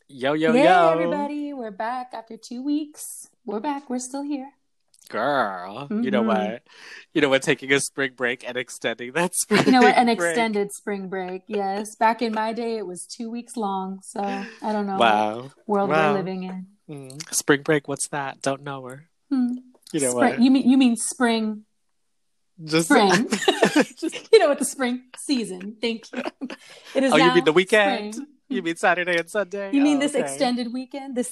Yo, yo, Yay, yo. everybody. We're back after 2 weeks. We're back. We're still here. Girl, you know hmm what? You know what? Taking a spring break and extending that You know what? spring An break. extended spring break. Yes. Back in my day, it was 2 weeks long. So I don't know what Wow. world we're Wow. living in. Spring break, what's that? Don't know her. Hmm. You know Spring. what? You mean spring? Just, Spring. Just what the spring season. Thank you. It is oh, you mean the now weekend? spring. You mean Saturday and Sunday? You mean Oh, this okay. extended weekend? This.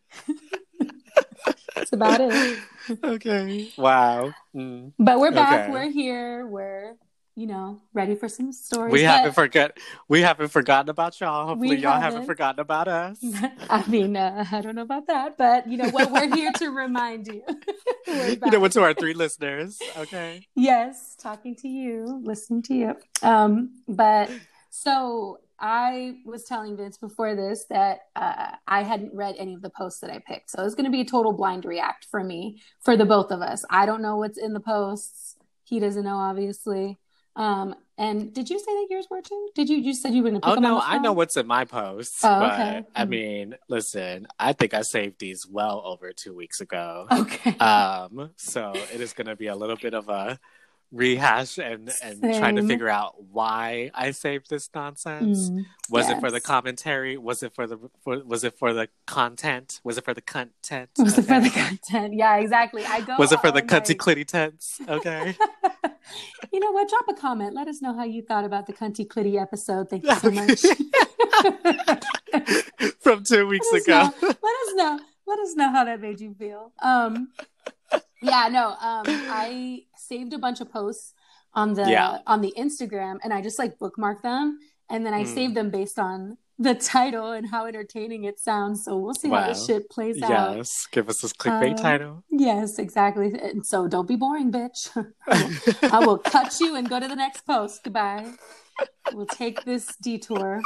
That's about it. Okay. Wow. But we're back. Okay. We're here. We're ready for some We stories. haven't But forget. We haven't forgotten about y'all. we Hopefully, y'all haven't haven't. forgotten about us. I mean, I don't know about that, but you know what? We're here to remind you. We're You know back. what? To our three listeners. Okay. Yes, talking to you, listening to you. But so I was telling Vince before this that I hadn't read any of the posts that I picked. So it's going to be a total blind react for me, for the both of us. I don't know what's in the posts. He doesn't know, obviously. And did you say that yours were too? Did you said you were going to Oh pick them on no, the I know fly? what's in my posts, Oh, okay. but I mean, listen, I think I saved these well over 2 weeks ago. Okay. So it is gonna be a little bit of a rehash and trying to Same. figure out why I saved this nonsense. Was it for the Yes. commentary? Was it for the content? Was it for the content? Was it for the Okay. content? Yeah, exactly. I go Was it for the on cunty like, clitty tense? Okay. you know what? Drop a comment. Let us know how you thought about the Cunty Clitty episode. Thank you so much. Let From 2 weeks us ago. know. Let us know. Let us know how that made you feel. Yeah, no. I saved a bunch of posts on Yeah. the Instagram, and I just like bookmarked them, and then I saved Mm. them based on the title and how entertaining it sounds. So we'll see how this Wow. shit plays out. Yes. Give us this clickbait title. Yes, exactly. And so don't be boring, bitch. I will cut you and go to the next post. Goodbye. We'll take this detour.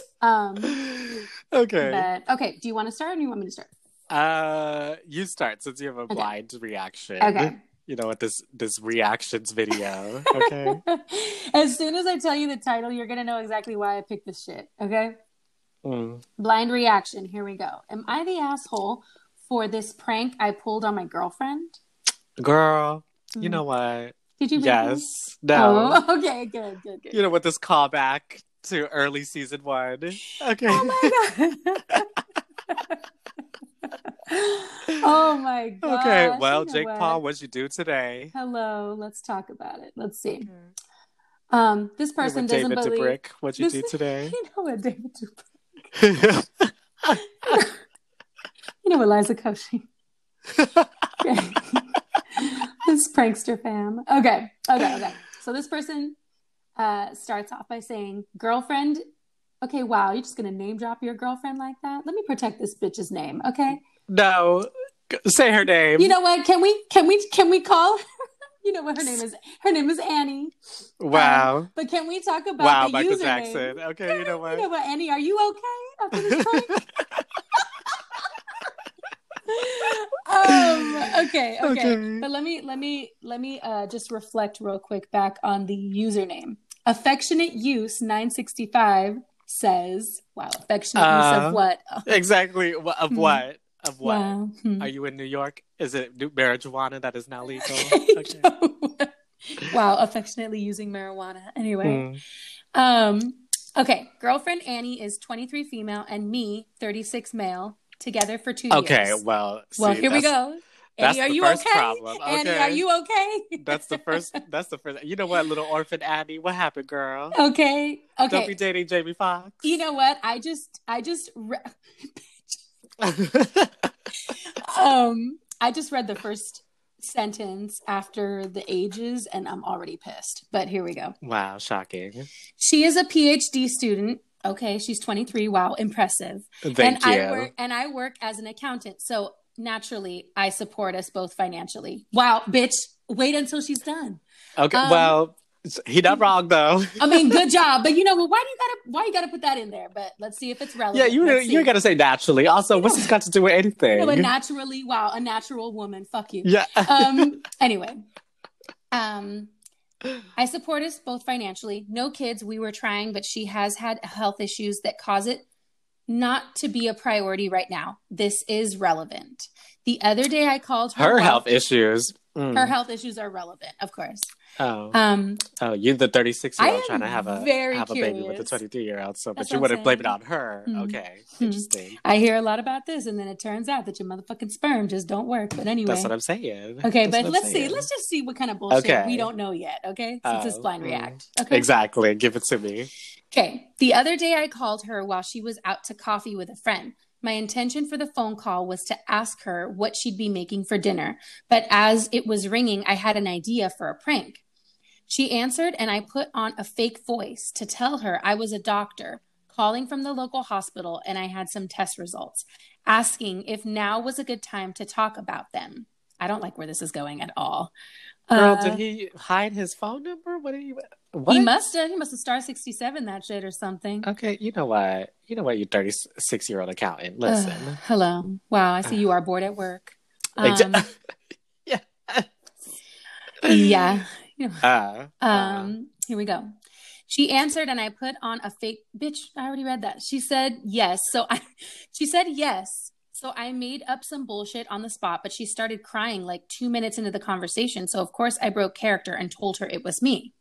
Okay. But okay, do you want to start or do you want me to start? You start since you have a Okay. blind reaction. Okay. You know what this reactions video. Okay. As soon as I tell you the title, you're gonna know exactly why I picked this shit. Okay. Mm. Blind reaction. Here we go. Am I the asshole for this prank I pulled on my girlfriend? Girl, you Mm. know what? Did you read Yes. this? No. Oh, okay. Good. Good. Good. You know what this callback to early season 1. Okay. Oh my god. Oh my Okay. gosh. Well, You know Jake Paul, what? what'd you do today? Hello. Let's talk about it. Let's see. Okay. This You know person what, doesn't David believe Dobrik, what'd you this. do today? You know what, David Dobrik. You know what, Liza Koshy. Okay. This prankster fam. Okay. So this person starts off by saying, girlfriend. Okay, wow, you're just gonna name drop your girlfriend like that? Let me protect this bitch's name, okay? No. Say her You name. know what? Can we call her? You know what her name is? Her name is Annie. Wow. But can we talk about Wow, the Michael username? Jackson. Okay, you know You what? know what, Annie? Are you okay after this prank? Okay. Okay. But let me just reflect real quick back on the username. Affectionate use 965 says, wow, affectionate use of what? Exactly. Of Hmm. what? Of what? Wow. Are you in New York? Is it marijuana that is now legal? Okay. Wow, affectionately using marijuana. Anyway. Mm. Okay. Girlfriend Annie is 23 female and me 36 male. Together for 2 Okay, years. well, Well, see, here we go. that's Annie, are the you first okay? problem. Annie, are Okay. you okay? That's the first. You know what, little orphan Annie? What happened, girl? Okay. Don't be Okay. dating Jamie Foxx. You know what? I just read the first sentence after the ages and I'm already pissed. But here we go. Wow, shocking. She is a PhD student. Okay, she's 23. Wow, impressive. Thank you. I work as an accountant. So naturally, I support us both financially. Wow, bitch. Wait until she's done. Okay, well, he not wrong though. I mean, good job. But you know, why you gotta put that in there? But let's see if it's relevant. Yeah, you gotta say naturally. Also, what's this got to do with anything? You know, a natural woman. Fuck you. Yeah. Anyway. I support us both financially. No kids. We were trying, but she has had health issues that cause it not to be a priority right now. This is relevant. The other day I called her. Her health issues. Her health issues are relevant, of course. Oh, you're the 36-year-old trying to have a baby with a 23-year-old. So, but you wouldn't blame it on her. Okay, interesting. I hear a lot about this, and then it turns out that your motherfucking sperm just don't work. But anyway, that's what I'm saying. Okay, but let's see. Let's just see what kind of bullshit we don't know yet. Okay, since it's blind react. Okay, exactly. Give it to me. Okay, the other day I called her while she was out to coffee with a friend. My intention for the phone call was to ask her what she'd be making for dinner, but as it was ringing, I had an idea for a prank. She answered, and I put on a fake voice to tell her I was a doctor calling from the local hospital, and I had some test results, asking if now was a good time to talk about them. I don't like where this is going at all. Girl, did he hide his phone number? What? He must have star 67 that shit or something. Okay, you know what? You 36-year-old accountant. Listen. Hello. Wow, I see you are bored at work. Yeah. Yeah. Here we go. She answered, and I put on a fake bitch. I already read that. She said yes. She said yes. So I made up some bullshit on the spot, but she started crying like 2 minutes into the conversation. So of course I broke character and told her it was me.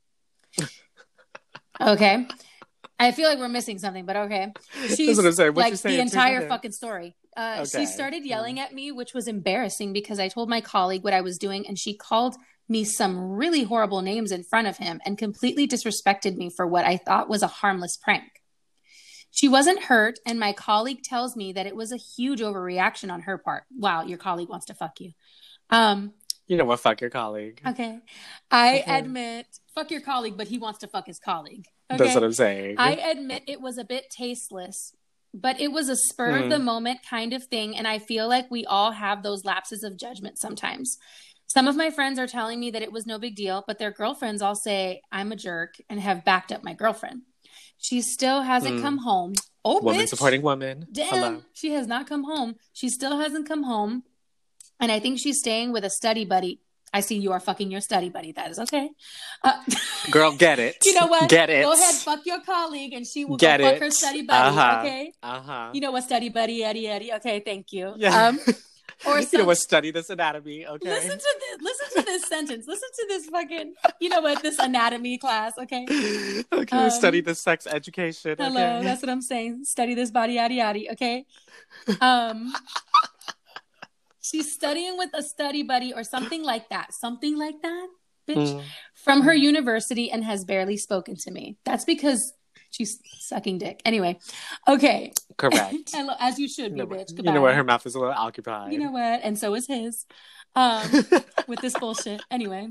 Okay. I feel like we're missing something, but okay. She's like the entire fucking story. Okay. She started yelling at me, which was embarrassing because I told my colleague what I was doing, and she called me some really horrible names in front of him and completely disrespected me for what I thought was a harmless prank. She wasn't hurt, and my colleague tells me that it was a huge overreaction on her part. Wow, your colleague wants to fuck you. You know what? Fuck your colleague. Okay. I admit, fuck your colleague, but he wants to fuck his colleague. Okay? That's what I'm saying. I admit it was a bit tasteless, but it was a spur of the moment kind of thing, and I feel like we all have those lapses of judgment sometimes. Some of my friends are telling me that it was no big deal, but their girlfriends all say I'm a jerk and have backed up my girlfriend. She still hasn't come home. Oh, woman bitch. Supporting woman. Damn. Hello. She has not come home. She still hasn't come home. And I think she's staying with a study buddy. I see you are fucking your study buddy. That is okay. Girl, get it. You know what? Get it. Go ahead, fuck your colleague, and she will go fuck her study buddy. Okay? You know what, study buddy, Eddie. Okay, thank you. Yeah. You know what? Study this anatomy. Okay. Listen to this sentence. Listen to this fucking. You know what? This anatomy class. Okay. Okay. Study this sex education. Hello. Okay. That's what I'm saying. Study this body, yaddy. Okay. She's studying with a study buddy or something like that. Something like that, bitch. From her university and has barely spoken to me. That's because she's sucking dick. Anyway. Okay. Correct. As you should be, bitch. Goodbye. You know what? Her mouth is a little occupied. You know what? And so is his. With this bullshit. Anyway.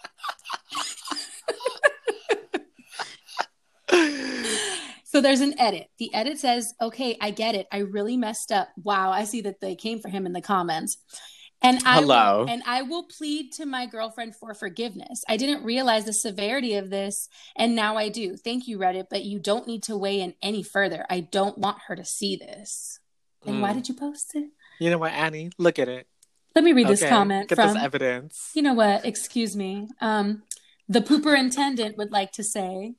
So there's an edit. The edit says, okay, I get it. I really messed up. Wow, I see that they came for him in the comments. And I will plead to my girlfriend for forgiveness. I didn't realize the severity of this, and now I do. Thank you, Reddit, but you don't need to weigh in any further. I don't want her to see this. And why did you post it? You know what, Annie? Look at it. Let me read this comment. Get this evidence. You know what? Excuse me. The pooperintendent would like to say...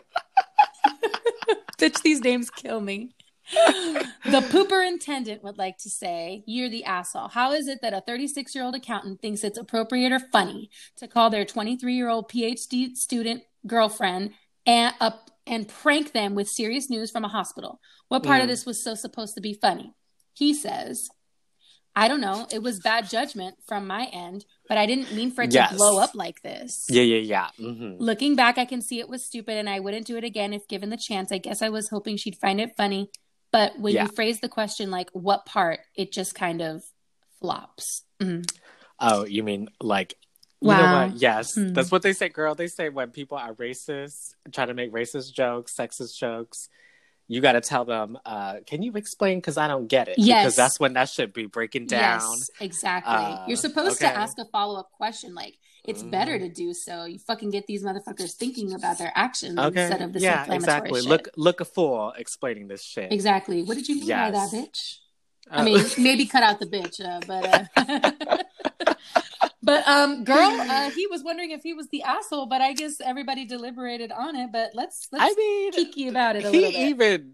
Bitch, these names kill me. The pooperintendent would like to say, you're the asshole. How is it that a 36-year-old accountant thinks it's appropriate or funny to call their 23-year-old PhD student girlfriend and prank them with serious news from a hospital? What part of this was so supposed to be funny? He says, I don't know. It was bad judgment from my end, but I didn't mean for it to blow up like this. Yeah. Mm-hmm. Looking back, I can see it was stupid and I wouldn't do it again if given the chance. I guess I was hoping she'd find it funny. But when you phrase the question like, what part, it just kind of flops. Mm-hmm. Oh, you mean like, you know what? Yes. That's what they say, girl. They say when people are racist, try to make racist jokes, sexist jokes, you got to tell them, can you explain? Because I don't get it. Yes. Because that's when that should be breaking down. Yes, exactly. You're supposed to ask a follow-up question. Like, it's better to do so. You fucking get these motherfuckers thinking about their actions instead of this inflammatory exactly. shit. Look a fool explaining this shit. Exactly. What did you mean by that, bitch? I mean, maybe cut out the bitch, but girl, he was wondering if he was the asshole, but I guess everybody deliberated on it. But let's kiki about it a little bit. Even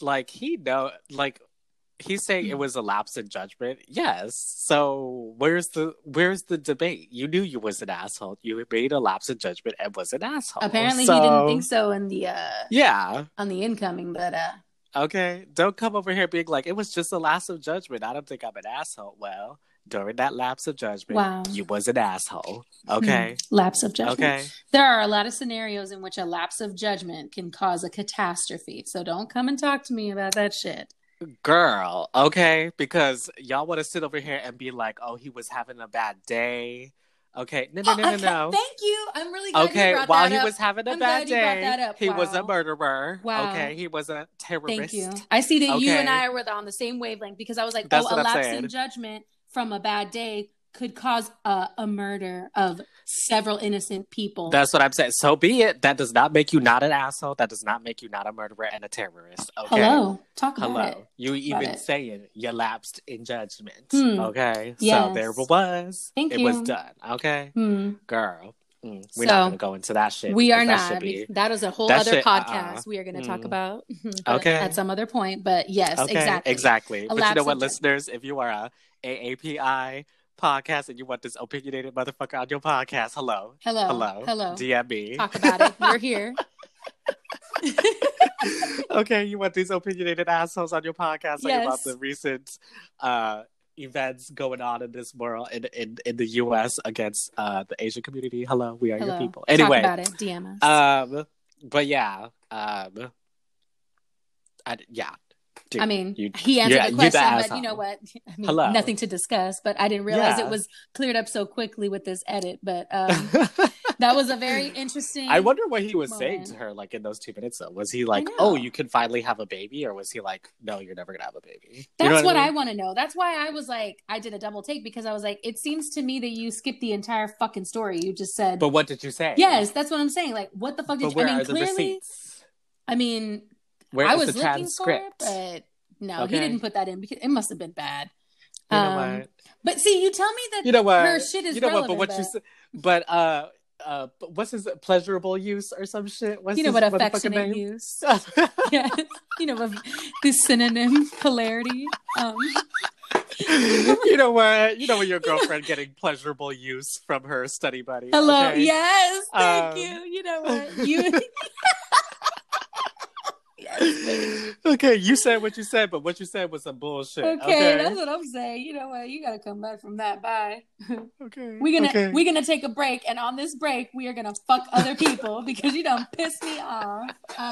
he's saying it was a lapse in judgment. Yes. So where's the debate? You knew you was an asshole. You made a lapse in judgment and was an asshole. Apparently, he didn't think so in the on the incoming, but okay, don't come over here being like, it was just a lapse of judgment. I don't think I'm an asshole. Well, during that lapse of judgment, you was an asshole. Okay? Lapse of judgment. Okay. There are a lot of scenarios in which a lapse of judgment can cause a catastrophe. So don't come and talk to me about that shit. Girl, okay? Because y'all want to sit over here and be like, oh, he was having a bad day. Okay, no. Thank you. I'm really glad you brought that up. While he was having a bad day, he was a murderer. Wow. Okay, he was a terrorist. Thank you. I see that you and I were on the same wavelength because I was like, a lapse in judgment from a bad day could cause a murder of several innocent people. That's what I'm saying. So be it. That does not make you not an asshole. That does not make you not a murderer and a terrorist. Okay? Hello. Talk about it. You even saying you lapsed in judgment. Okay? Yes. So there it was. Thank you. It was done. Okay? Girl. We're not going to go into that shit. We are not. That is a whole other podcast we are going to talk about at some other point. But yes, exactly. But you know what, listeners? If you are a AAPI podcast and you want this opinionated motherfucker on your podcast, hello. DM me. Talk about it. We're here. Okay, you want these opinionated assholes on your podcast talking about the recent events going on in this world in the US against the Asian community. Hello, we are your people. Anyway, talk about it. DM us. But yeah, Dude, I mean, he answered the question, but you know what? I mean, nothing to discuss, but I didn't realize it was cleared up so quickly with this edit. But that was a very interesting I wonder what he was saying to her, like, in those 2 minutes, though. Was he like, oh, you can finally have a baby? Or was he like, no, you're never going to have a baby? That's what I want to know. That's why I was like, I did a double take, because I was like, it seems to me that you skipped the entire fucking story. You just said... But what did you say? Yes, that's what I'm saying. Like, what the fuck did you... I mean, clearly... I mean... I was looking for it, but no, he didn't put that in because it must have been bad. You know what? But see, you tell me that her shit is relevant. But what you said, what's his pleasurable use or some shit? What's what affectionate use? Yeah, this synonym polarity. You know what? Your girlfriend getting pleasurable use from her study buddy. Hello, okay? Yes, thank you. You know what? You. Okay, you said what you said, but what you said was some bullshit. Okay, that's what I'm saying. You know what? You gotta come back from that. Bye. Okay. We're gonna take a break, and on this break, we are gonna fuck other people because you don't piss me off.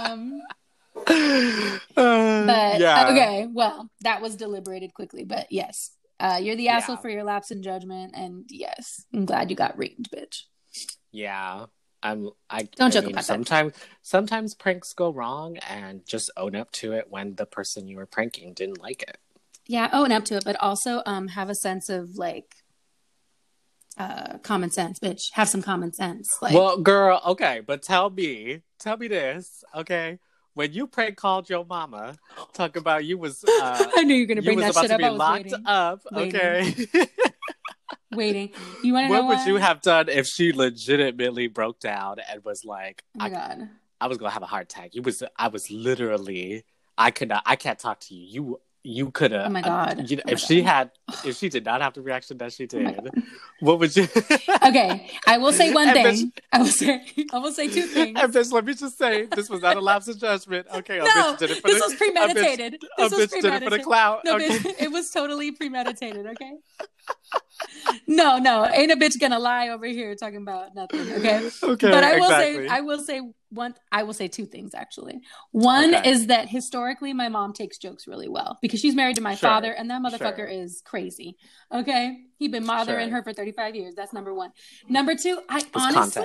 Okay, well, that was deliberated quickly, but yes, you're the asshole for your lapse in judgment, and yes, I'm glad you got raped, bitch. Yeah. Don't joke about that. Sometimes pranks go wrong, and just own up to it when the person you were pranking didn't like it. Yeah, own up to it, but also have a sense of like common sense, bitch. Have some common sense. Like, well, girl, okay, but tell me this, okay? When you prank called your mama, talk about you was I knew you were gonna bring that shit up. I was about to be locked up, okay? Waiting. You want to know what would you have done if she legitimately broke down and was like, "Oh my God, I was gonna have a heart attack." I was literally, I can't talk to you. You could have. Oh my God. If she did not have the reaction that she did, what would you? Okay, I will say one thing. I will say two things. And bitch, let me just say, this was not a lapse of judgment. Okay, no, this was premeditated. This was premeditated. Did it for the clout. No, okay. bitch, it was totally premeditated. Okay. No, ain't a bitch gonna lie over here talking about nothing. Okay. Okay. But I will say two things actually. One is that historically my mom takes jokes really well because she's married to my father, and that motherfucker is crazy. Okay. He been mothering her for 35 years. That's number one. Number two, honestly,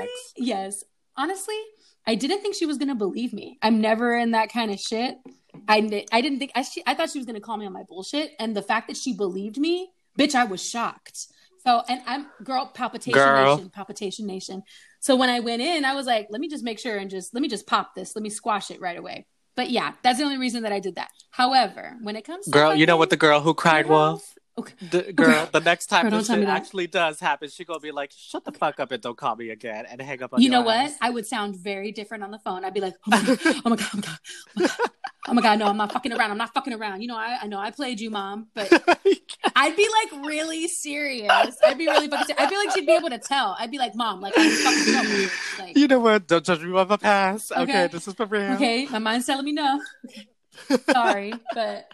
I didn't think she was gonna believe me. I'm never in that kind of shit. I didn't think I thought she was gonna call me on my bullshit, and the fact that she believed me, bitch, I was shocked. So, and I'm palpitation nation. So when I went in, I was like, let me just make sure and let me just pop this. Let me squash it right away. But yeah, that's the only reason that I did that. However, when it comes to girl, you know what the girl who cried wolf? Okay. The next time this shit actually does happen, she gonna be like, shut the fuck up and don't call me again and hang up on you know ass. What? I would sound very different on the phone. I'd be like, oh my God, oh my God, oh my God, oh my God. Oh my God, no, I'm not fucking around. I'm not fucking around. You know, I know I played you, Mom, but I'd be like really serious. I'd be really fucking serious. I feel like she'd be able to tell. I'd be like, Mom, like, I'm fucking up weird. Like, you know what? Don't judge me by my past. Okay, this is for real. Okay, my mind's telling me no. Okay. Sorry, but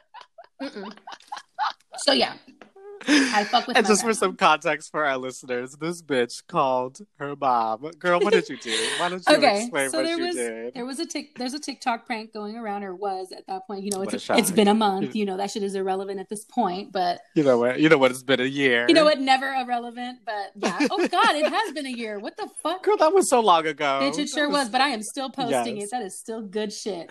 so yeah. I fuck with and just for some context for our listeners, this bitch called her mom. Girl, what did you do? Why don't you explain what you did? There's a TikTok prank going around, or was at that point. You know, it's been a month. You know, that shit is irrelevant at this point. But you know what? It's been a year. You know what? Never irrelevant. But yeah. Oh God, it has been a year. What the fuck? Girl, that was so long ago. Bitch, it sure was. But I am still posting it. That is still good shit.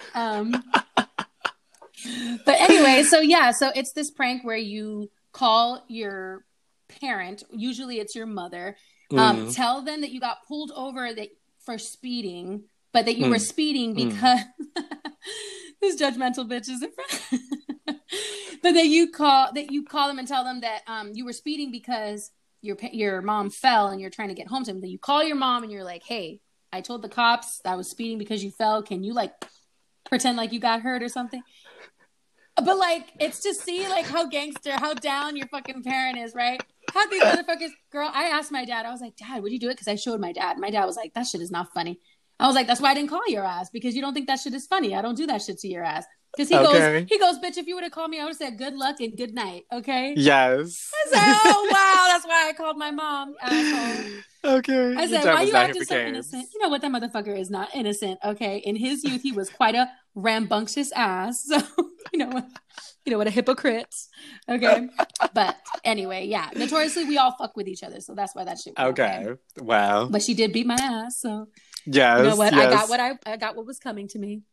But anyway, so it's this prank where you call your parent, usually it's your mother, tell them that you got pulled over for speeding, but that you were speeding because this judgmental bitch is in front. But that you call them and tell them that you were speeding because your mom fell and you're trying to get home to them. Then you call your mom and you're like, hey, I told the cops that I was speeding because you fell. Can you like pretend like you got hurt or something? But like, it's to see like how down your fucking parent is, right? How these motherfuckers, girl, I asked my dad, I was like, Dad, would you do it? Because I showed my dad. My dad was like, that shit is not funny. I was like, that's why I didn't call your ass, because you don't think that shit is funny. I don't do that shit to your ass. Because he goes, bitch, if you would have called me, I would have said good luck and good night. Okay? Yes. I said, oh, wow, that's why I called my mom, asshole. Okay. I said, why you acting so innocent? You know what? That motherfucker is not innocent, okay? In his youth, he was quite a rambunctious ass. So, you know what? A hypocrite. Okay? But anyway, yeah. Notoriously, we all fuck with each other. So that's why that shit was okay. Wow. But she did beat my ass. So, yes, you know what? Yes. I got what was coming to me.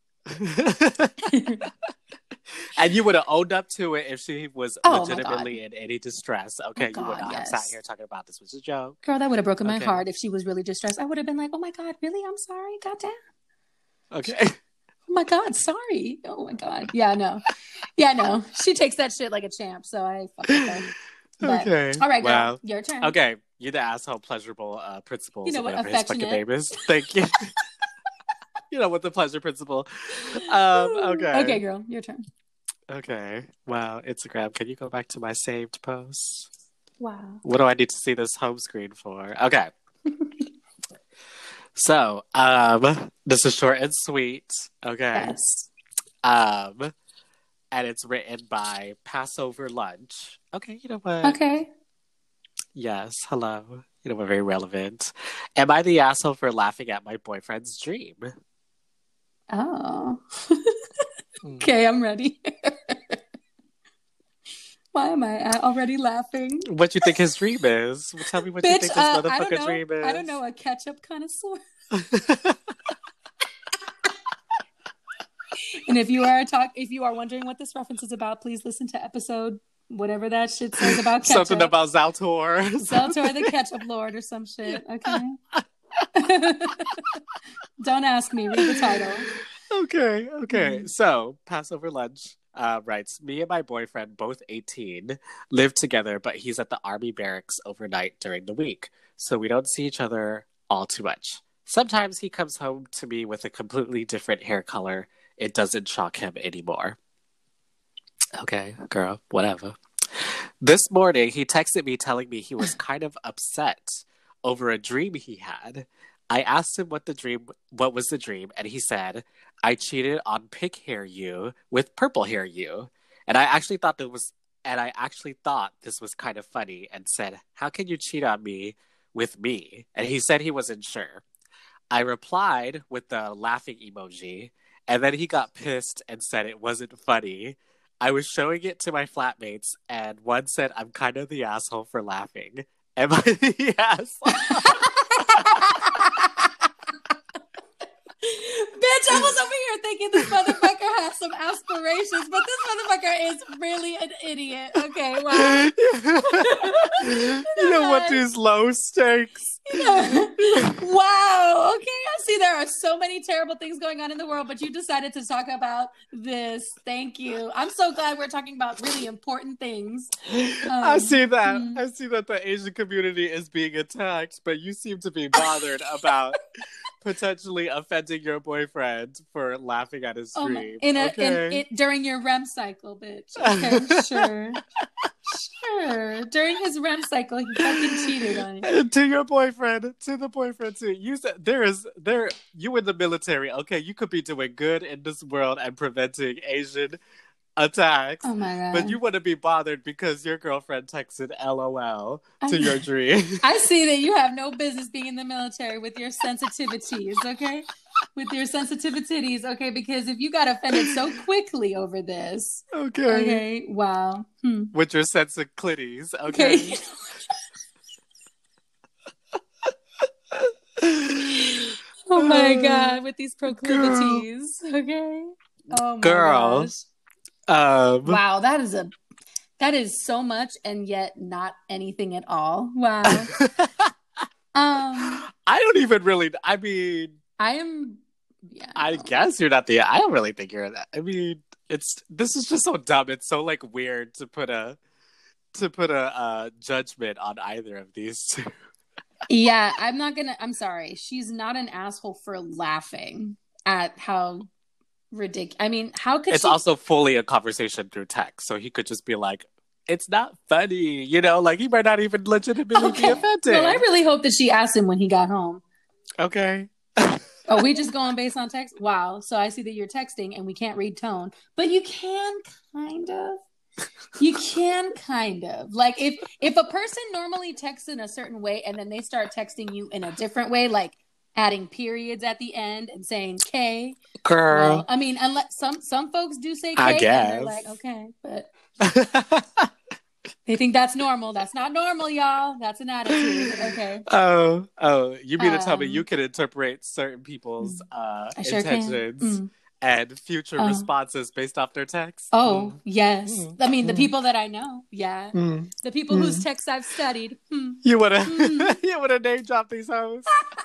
And you would have owned up to it if she was legitimately in any distress. Okay, you would not have sat here talking about this was a joke. Girl, that would have broken my heart if she was really distressed. I would have been like, oh my God, really? I'm sorry. Goddamn. Okay. Oh my God, sorry. Oh my God. Yeah, no. Yeah, no. She takes that shit like a champ, so I fuck with her. But, okay. All right, girl. Your turn. Okay. You're the asshole pleasurable principal. You know what? Affectionate. His fucking name is. Thank you. You know what, the pleasure principle. Okay. Okay, girl. Your turn. Okay. Wow. Instagram, can you go back to my saved posts? Wow. What do I need to see this home screen for? Okay. So, this is short and sweet. Okay. Yes. And it's written by Passover Lunch. Okay, you know what? Okay. Yes, hello. You know what, very relevant. Am I the asshole for laughing at my boyfriend's dream? Oh. Okay, I'm ready. Why am I already laughing? What you think his dream is? Tell me what you think this motherfucker dream is. I don't know, a ketchup connoisseur. And if you are wondering what this reference is about, please listen to episode whatever that shit says about ketchup. Something about Zaltor. Zaltor the ketchup lord or some shit. Okay. Don't ask me. Read the title. Okay. So, Passover Lunch writes, me and my boyfriend, both 18, live together, but he's at the army barracks overnight during the week, so we don't see each other all too much. Sometimes he comes home to me with a completely different hair color. It doesn't shock him anymore. Okay, girl, whatever. This morning, he texted me telling me he was kind of upset over a dream he had. I asked him what was the dream, and he said, I cheated on pink hair you with purple hair you. And I actually thought this was kind of funny and said, how can you cheat on me with me? And he said he wasn't sure. I replied with the laughing emoji, and then he got pissed and said it wasn't funny. I was showing it to my flatmates, and one said, I'm kind of the asshole for laughing. Am I the asshole? Bitch, I was over here here thinking this motherfucker has some aspirations, but this motherfucker is really an idiot. Okay, wow. You know what? These low stakes. Wow. Okay, I see there are so many terrible things going on in the world, but you decided to talk about this. Thank you. I'm so glad we're talking about really important things. I see that. I see that the Asian community is being attacked, but you seem to be bothered about potentially offending your boyfriend for laughing at his dream. During your REM cycle, bitch. Okay, sure. Sure. During his REM cycle, he fucking cheated on you. To your boyfriend, to the boyfriend too. You said you in the military, okay? You could be doing good in this world and preventing Asian attacks. Oh my God. But you want to be bothered because your girlfriend texted LOL to your dream. I see that you have no business being in the military with your sensitivities, okay? With your sensitivities, okay? Because if you got offended so quickly over this. Okay. Wow. With your sensitivities, okay? Oh my God, with these proclivities, okay? Oh my gosh. Wow, that is so much and yet not anything at all. Wow. I don't even really. I mean, I guess you're not I don't really think you're that. I mean, this is just so dumb. It's so like weird to put a judgment on either of these two. Yeah, I'm sorry. She's not an asshole for laughing at how ridiculous. I mean, how could it's also fully a conversation through text, so he could just be like, it's not funny, you know, like he might not even legitimately be offended. Well, I really hope that she asked him when he got home. Okay. Oh, we just going based on text? Wow. So I see that you're texting and we can't read tone, but you can kind of. You can kind of. Like if a person normally texts in a certain way and then they start texting you in a different way, like adding periods at the end and saying K. Girl. Well, I mean, unless some folks do say K, I guess. And they're like, okay, but they think that's normal. That's not normal, y'all. That's an attitude. Okay. Oh, you mean to tell me you can interpret certain people's intentions and future responses based off their texts? Oh, yes. I mean, the people that I know, yeah. The people whose texts I've studied. You wanna name drop these hoes?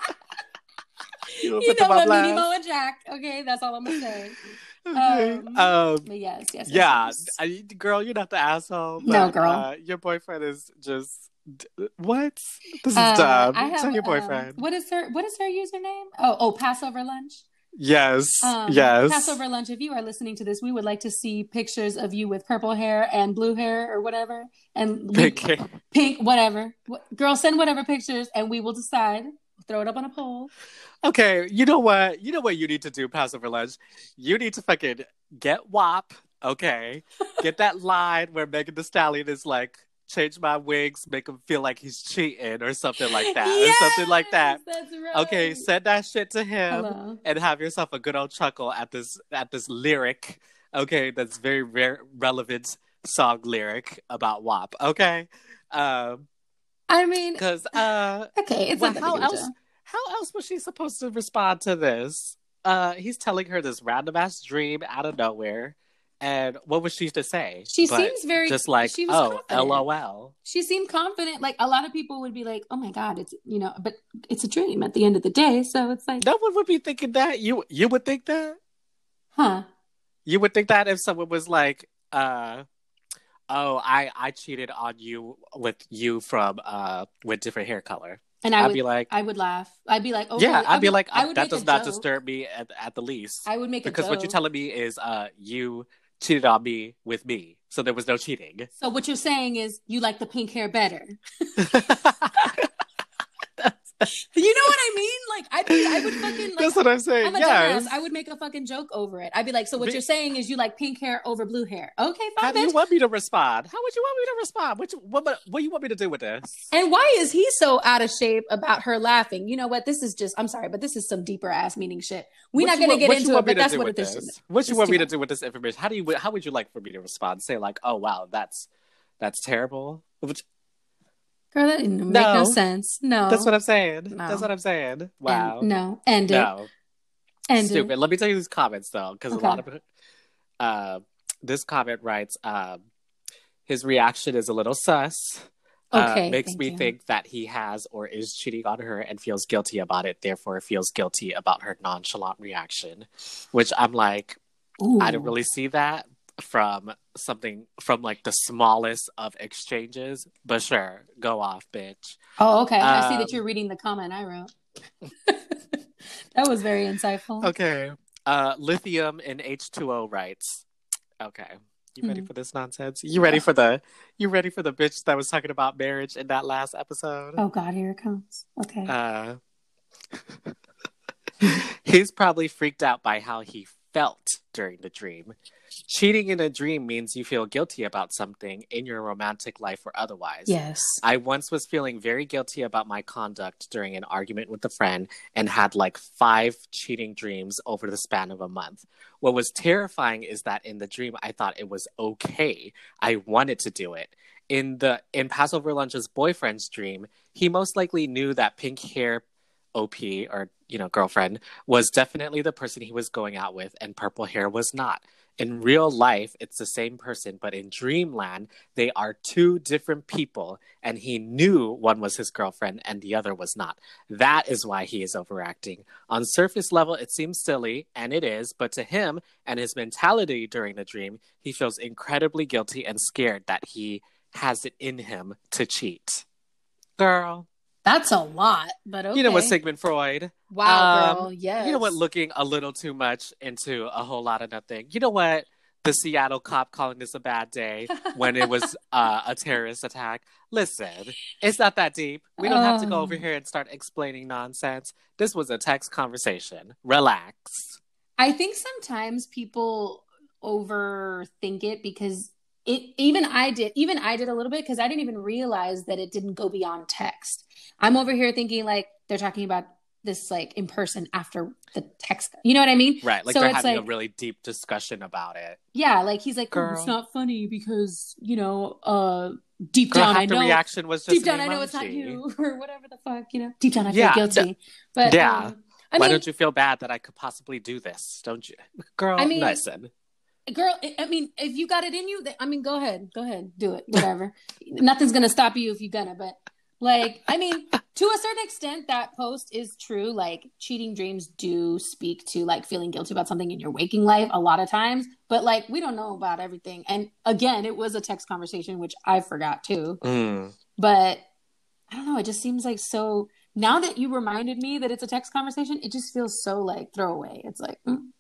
You know what, Minnie, Mo, and Jack. Okay, that's all I'm gonna say. Okay. But yes. Girl, you're not the asshole. But, no, girl. Your boyfriend is just what? This is dumb. Tell your boyfriend. What is her username? Oh, Passover Lunch. Yes. Yes. Passover Lunch. If you are listening to this, we would like to see pictures of you with purple hair and blue hair or whatever, and pink, whatever. Girl, send whatever pictures, and we will decide. Throw it up on a poll. Okay, you know what you need to do, Passover Lunch? You need to fucking get WAP, okay? Get that line where Megan Thee Stallion is like, change my wigs, make him feel like he's cheating or something like that. Yes, or something like that. That's right. Okay, send that shit to him and have yourself a good old chuckle at this lyric, okay? That's very relevant song lyric about WAP, okay? I mean, because okay, it's not how else was she supposed to respond to this? He's telling her this random ass dream out of nowhere, and what was she to say? She seems very just like, she was confident. LOL. She seemed confident. Like a lot of people would be like, "Oh my God, it's but it's a dream at the end of the day." So it's like no one would be thinking that. You would think that, huh? You would think that if someone was like, oh, I cheated on you from with different hair color. And I would laugh. I'd be like, okay. Yeah, I'd be like, that does not disturb me at the least. I would make because what you're telling me is you cheated on me with me. So there was no cheating. So what you're saying is you like the pink hair better. You know what I mean? Like I would fucking like, that's what I'm saying. I'm a dumbass. I would make a fucking joke over it. I'd be like, so what you're saying is you like pink hair over blue hair. Okay, fine. How do you want me to respond? How would you want me to respond? What do you want me to do with this? And why is he so out of shape about her laughing? You know what? This is just, I'm sorry, but this is some deeper ass meaning shit. We're not gonna get into it, but that's what it is. What you want me to do with this information? How would you like for me to respond? Say like, oh wow, that's terrible. Girl, that didn't make no sense. No. That's what I'm saying. No. That's what I'm saying. Wow. No. End it. No. Stupid. Let me tell you these comments though, because a lot of this comment writes, his reaction is a little sus. Makes me think that he has or is cheating on her and feels guilty about it. Therefore, feels guilty about her nonchalant reaction, which I'm like, ooh. I didn't really see that from like the smallest of exchanges, but sure, go off, bitch. Oh, okay. I see that you're reading the comment I wrote. That was very insightful. Okay. Lithium in H2O writes, okay, you ready for this nonsense? You ready for the bitch that was talking about marriage in that last episode? Oh God, here it comes. Okay. He's probably freaked out by how he felt during the dream. Cheating in a dream means you feel guilty about something in your romantic life or otherwise. Yes. I once was feeling very guilty about my conduct during an argument with a friend and had like 5 cheating dreams over the span of a month. What was terrifying is that in the dream, I thought it was okay. I wanted to do it. In Passover Lunch's boyfriend's dream, he most likely knew that pink hair OP, or, girlfriend, was definitely the person he was going out with, and purple hair was not. In real life, it's the same person, but in dreamland, they are 2 different people, and he knew one was his girlfriend and the other was not. That is why he is overacting. On surface level, it seems silly, and it is, but to him and his mentality during the dream, he feels incredibly guilty and scared that he has it in him to cheat. Girl. That's a lot, but okay. You know what, Sigmund Freud? Wow, girl, yes. You know what, looking a little too much into a whole lot of nothing. You know what, the Seattle cop calling this a bad day when it was a terrorist attack. Listen, it's not that deep. We don't have to go over here and start explaining nonsense. This was a text conversation. Relax. I think sometimes people overthink it because even I did a little bit because I didn't even realize that it didn't go beyond text. I'm over here thinking like they're talking about this like in person after the text. You know what I mean? Right. Like so they're having a really deep discussion about it. Yeah. Like he's like, girl, it's not funny because, deep down I know the reaction was just deep down I know it's not you or whatever the fuck, Deep down I feel guilty. But why don't you feel bad that I could possibly do this? Don't you? Girl, listen. Girl, I mean, if you got it in you, go ahead, do it, whatever. Nothing's going to stop you if you're gonna, but like, I mean, to a certain extent, that post is true. Like, cheating dreams do speak to like feeling guilty about something in your waking life a lot of times, but like, we don't know about everything. And again, it was a text conversation, which I forgot too. But I don't know. It just seems like so, now that you reminded me that it's a text conversation, it just feels so like throwaway. It's like,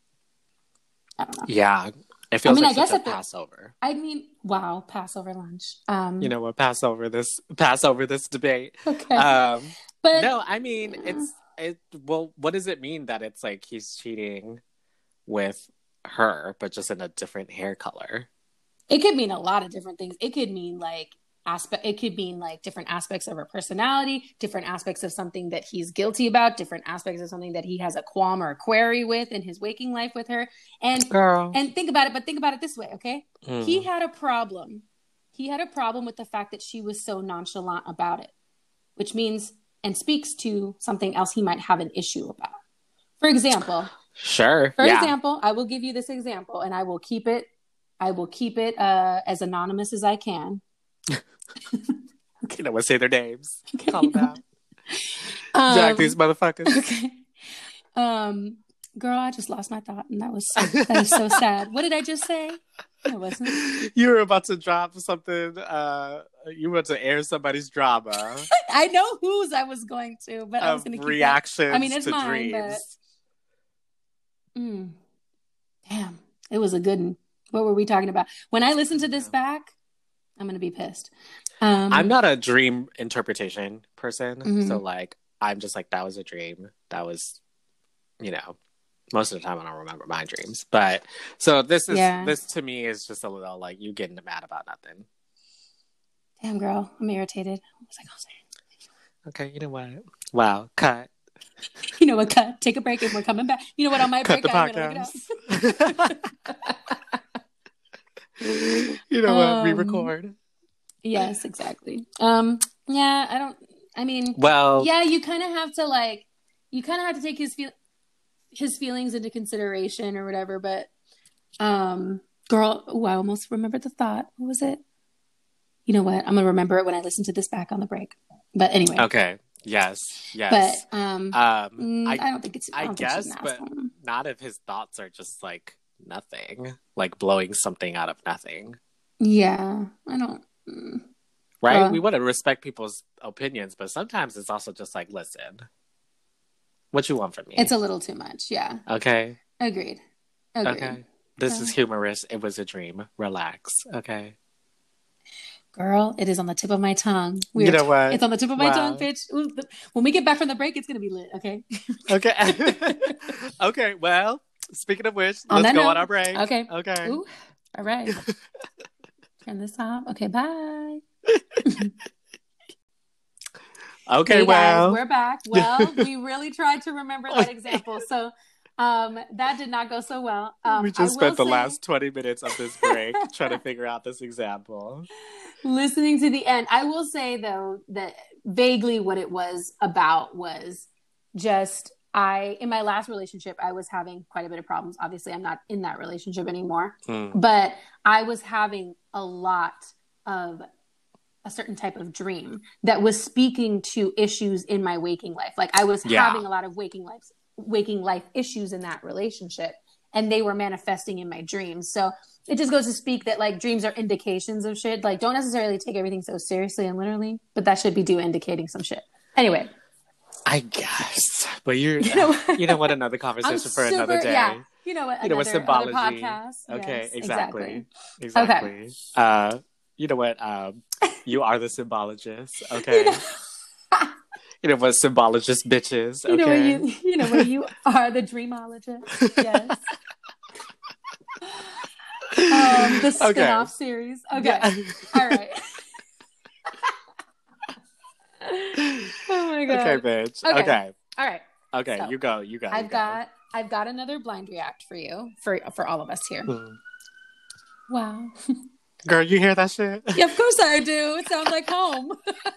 I don't know. Yeah. It feels like such a Passover. Wow, Passover lunch. You know what? Passover this debate. Okay. But no, I mean, well, what does it mean that it's like he's cheating with her, but just in a different hair color? It could mean a lot of different things. It could mean like it could mean like different aspects of her personality, different aspects of something that he's guilty about, different aspects of something that he has a qualm or a query with in his waking life with her. And girl, and think about it this way, okay? He had a problem. He had a problem with the fact that she was so nonchalant about it, which means and speaks to something else he might have an issue about. For example, example, I will give you this example, and I will keep it as anonymous as I can. You know what? Say their names. Call them out. Jack these motherfuckers. Okay. Girl, I just lost my thought, and that is so sad. What did I just say? It wasn't. You were about to drop something. You were to air somebody's drama. I know whose I was going to, but I was going to keep reactions. I mean, it's mine, dreams. But damn, it was a good one. What were we talking about? When I listen to this back, I'm going to be pissed. I'm not a dream interpretation person. So like, I'm just like, that was a dream. That was, most of the time I don't remember my dreams. But so this to me is just a little like you getting mad about nothing. Damn, girl. I'm irritated. What was I going to say? Okay. You know what? Wow. Cut. You know what? Cut. Take a break and we're coming back. You know what? On my break, I'm going to look it up. You know what? Re-record. Yes, exactly. Yeah, you kind of have to take his his feelings into consideration or whatever. But girl, I almost remembered the thought. What was it? You know what? I'm gonna remember it when I listen to this back on the break. But anyway. Okay. Yes. But I don't think it's. I guess, but not if his thoughts are just like nothing, like blowing something out of nothing. Yeah, I don't. Right? We want to respect people's opinions, but sometimes it's also just like, listen, what you want from me? It's a little too much. Yeah. Okay. Agreed. Okay. This is humorous. It was a dream. Relax. Okay. Girl, it is on the tip of my tongue. You know what? It's on the tip of my tongue, bitch. When we get back from the break, it's going to be lit, okay? Okay. Okay, well, speaking of which, let's go on our break. Okay. Okay. Ooh, all right. Turn this off. Okay, bye. Okay, hey well. Guys, we're back. Well, we really tried to remember that example, so that did not go so well. We just spent the last 20 minutes of this break trying to figure out this example. Listening to the end. I will say, though, that vaguely what it was about was just in my last relationship, I was having quite a bit of problems. Obviously, I'm not in that relationship anymore, but I was having a lot of a certain type of dream that was speaking to issues in my waking life. Like I was having a lot of waking life issues in that relationship, and they were manifesting in my dreams. So it just goes to speak that like dreams are indications of shit. Like don't necessarily take everything so seriously and literally, but that should be indicating some shit. Anyway. I guess, but you know what? Another conversation for another day. Yeah. You know what? Another symbology. Podcast. Okay, yes, exactly. Okay. You know what? You are the symbologist. Okay. You know what? Symbologist bitches. Okay. You know what? You are the dreamologist. Yes. The spin-off series. Okay. Yeah. All right. Oh my god. Okay, bitch. Okay. All right. Okay, so, you go. I've got another blind react for you for all of us here. Wow. Girl, you hear that shit? Yeah, of course I do. It sounds like home.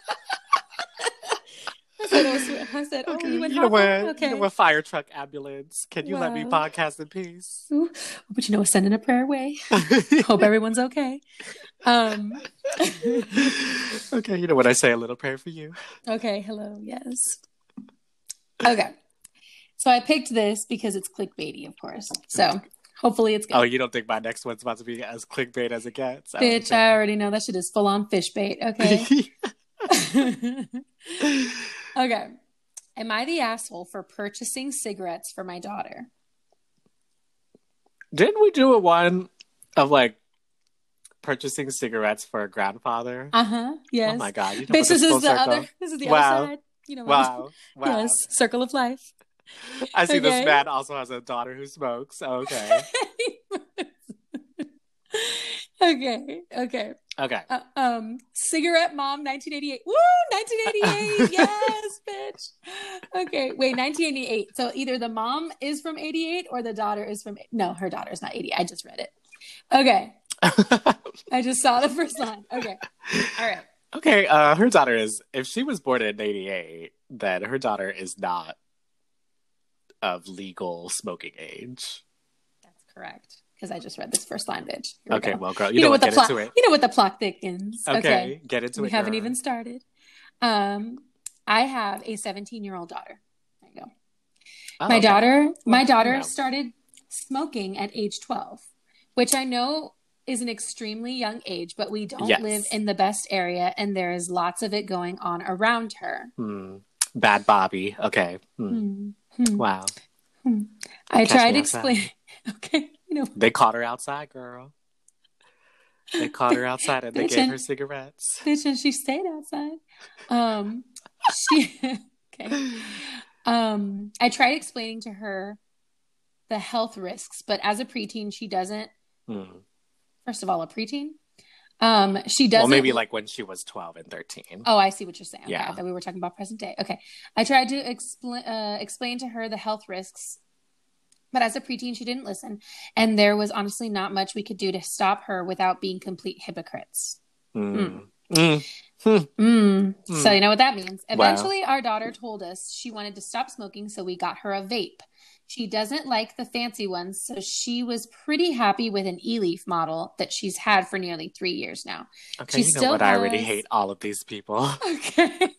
I said, oh, okay. You went you know what? Okay. You know what? Fire truck, ambulance. Can you let me podcast in peace? Ooh. But you know, sending a prayer away. Hope everyone's okay. Okay, you know what? I say a little prayer for you. Okay, hello, yes. Okay. So I picked this because it's clickbaity, of course. So hopefully it's good. Oh, you don't think my next one's about to be as clickbait as it gets? Bitch, I already know that shit is full on fish bait, okay? Okay. Am I the asshole for purchasing cigarettes for my daughter? Didn't we do a one of like purchasing cigarettes for a grandfather? Yes. Oh my god. You know bitch, this is the other side. You know wow. Yes. Circle of life. I see this man also has a daughter who smokes. Okay. Okay. Cigarette Mom, 1988. Woo, 1988. Yes, bitch. Okay, wait, 1988. So either the mom is from 88 or the daughter is from... No, her daughter's not 88. I just read it. Okay. I just saw the first line. Okay. All right. Okay, her daughter is... If she was born in 88, then her daughter is not of legal smoking age. That's correct. Because I just read this first line, bitch. Okay, well, girl, you know what, get into it. You know what the plot thickens. Okay, get into it, We haven't even started. I have a 17-year-old daughter. There you go. Oh, my daughter started smoking at age 12, which I know is an extremely young age, but we don't live in the best area, and there is lots of it going on around her. Bad Bobby. Okay. Wow. I tried to explain. Okay. You know, they caught her outside, girl. They caught her outside and they gave her cigarettes. Bitch, and she stayed outside. I tried explaining to her the health risks, but as a preteen, she doesn't. First of all, a preteen. She doesn't. Well, maybe like when she was 12 and 13. Oh, I see what you're saying. Okay, yeah. I thought we were talking about present day. Okay. I tried to explain to her the health risks, but as a preteen, she didn't listen. And there was honestly not much we could do to stop her without being complete hypocrites. So you know what that means. Eventually, our daughter told us she wanted to stop smoking, so we got her a vape. She doesn't like the fancy ones, so she was pretty happy with an e-leaf model that she's had for nearly 3 years now. Okay, she you know what? I already hate all of these people. Okay.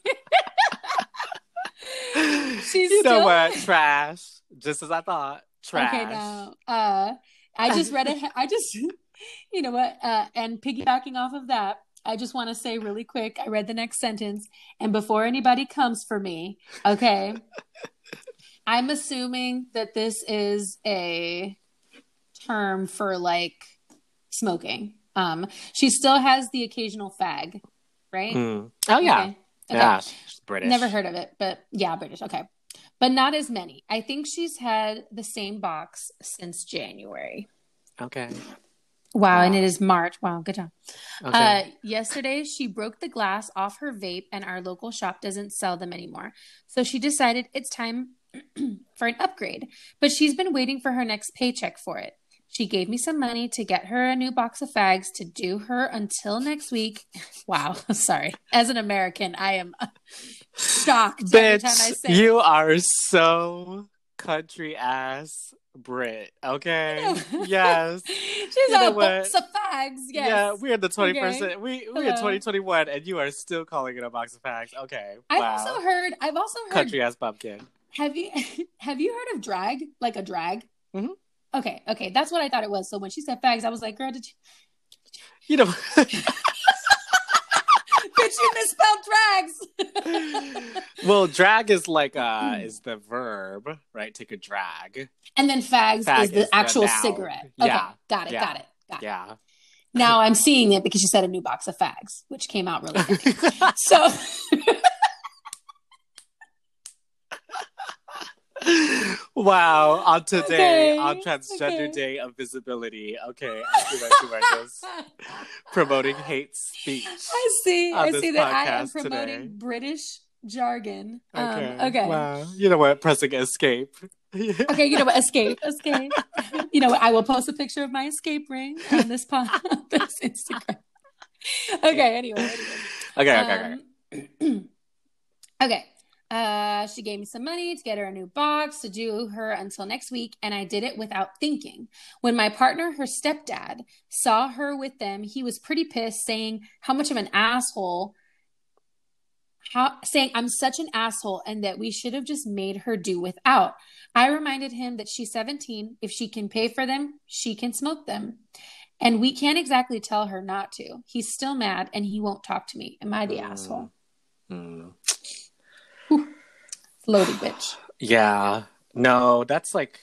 You know what? Trash. Just as I thought. Trash. Okay, now, I just read it. You know what? And piggybacking off of that, I just want to say really quick, I read the next sentence, and before anybody comes for me, okay, I'm assuming that this is a term for like smoking. She still has the occasional fag, right? Oh yeah. Okay. Yeah, she's British. Never heard of it, but yeah, British. Okay. But not as many. I think she's had the same box since January. Okay. Wow, and it is March. Wow, good job. Okay. Yesterday, she broke the glass off her vape, and our local shop doesn't sell them anymore. So she decided it's time for an upgrade. But she's been waiting for her next paycheck for it. She gave me some money to get her a new box of fags to do her until next week. Wow, sorry. As an American, I am shocked every time I say you are so country ass Brit, okay? Yes. She's a box of fags, yes. Yeah, we're in the 21st century. We're in 2021 and you are still calling it a box of fags. Okay. I've also heard country ass pumpkin. Have you heard of drag? Like a drag? Mm-hmm. Okay. That's what I thought it was. So when she said fags, I was like, girl, did you... You know... Bitch, you misspelled drags. Well, drag is like is the verb, right? Take a drag. And then fags is the actual cigarette. Okay, yeah. Got it. Yeah. Now I'm seeing it because she said a new box of fags, which came out really funny. So... Wow, on Transgender Day of Visibility. Okay, I see what you are just promoting hate speech. I see that I am promoting today. British jargon. Okay. Wow. You know what? Pressing escape. Okay, you know what? Escape. You know what? I will post a picture of my escape ring on this Instagram. Okay, anyway. Okay. She gave me some money to get her a new box to do her until next week, and I did it without thinking. When my partner, her stepdad, saw her with them, he was pretty pissed, saying how much of an asshole, saying I'm such an asshole and that we should have just made her do without. I reminded him that she's 17. If she can pay for them, she can smoke them. And we can't exactly tell her not to. He's still mad and he won't talk to me. Am I the asshole? Loaded bitch. Yeah. No, that's like,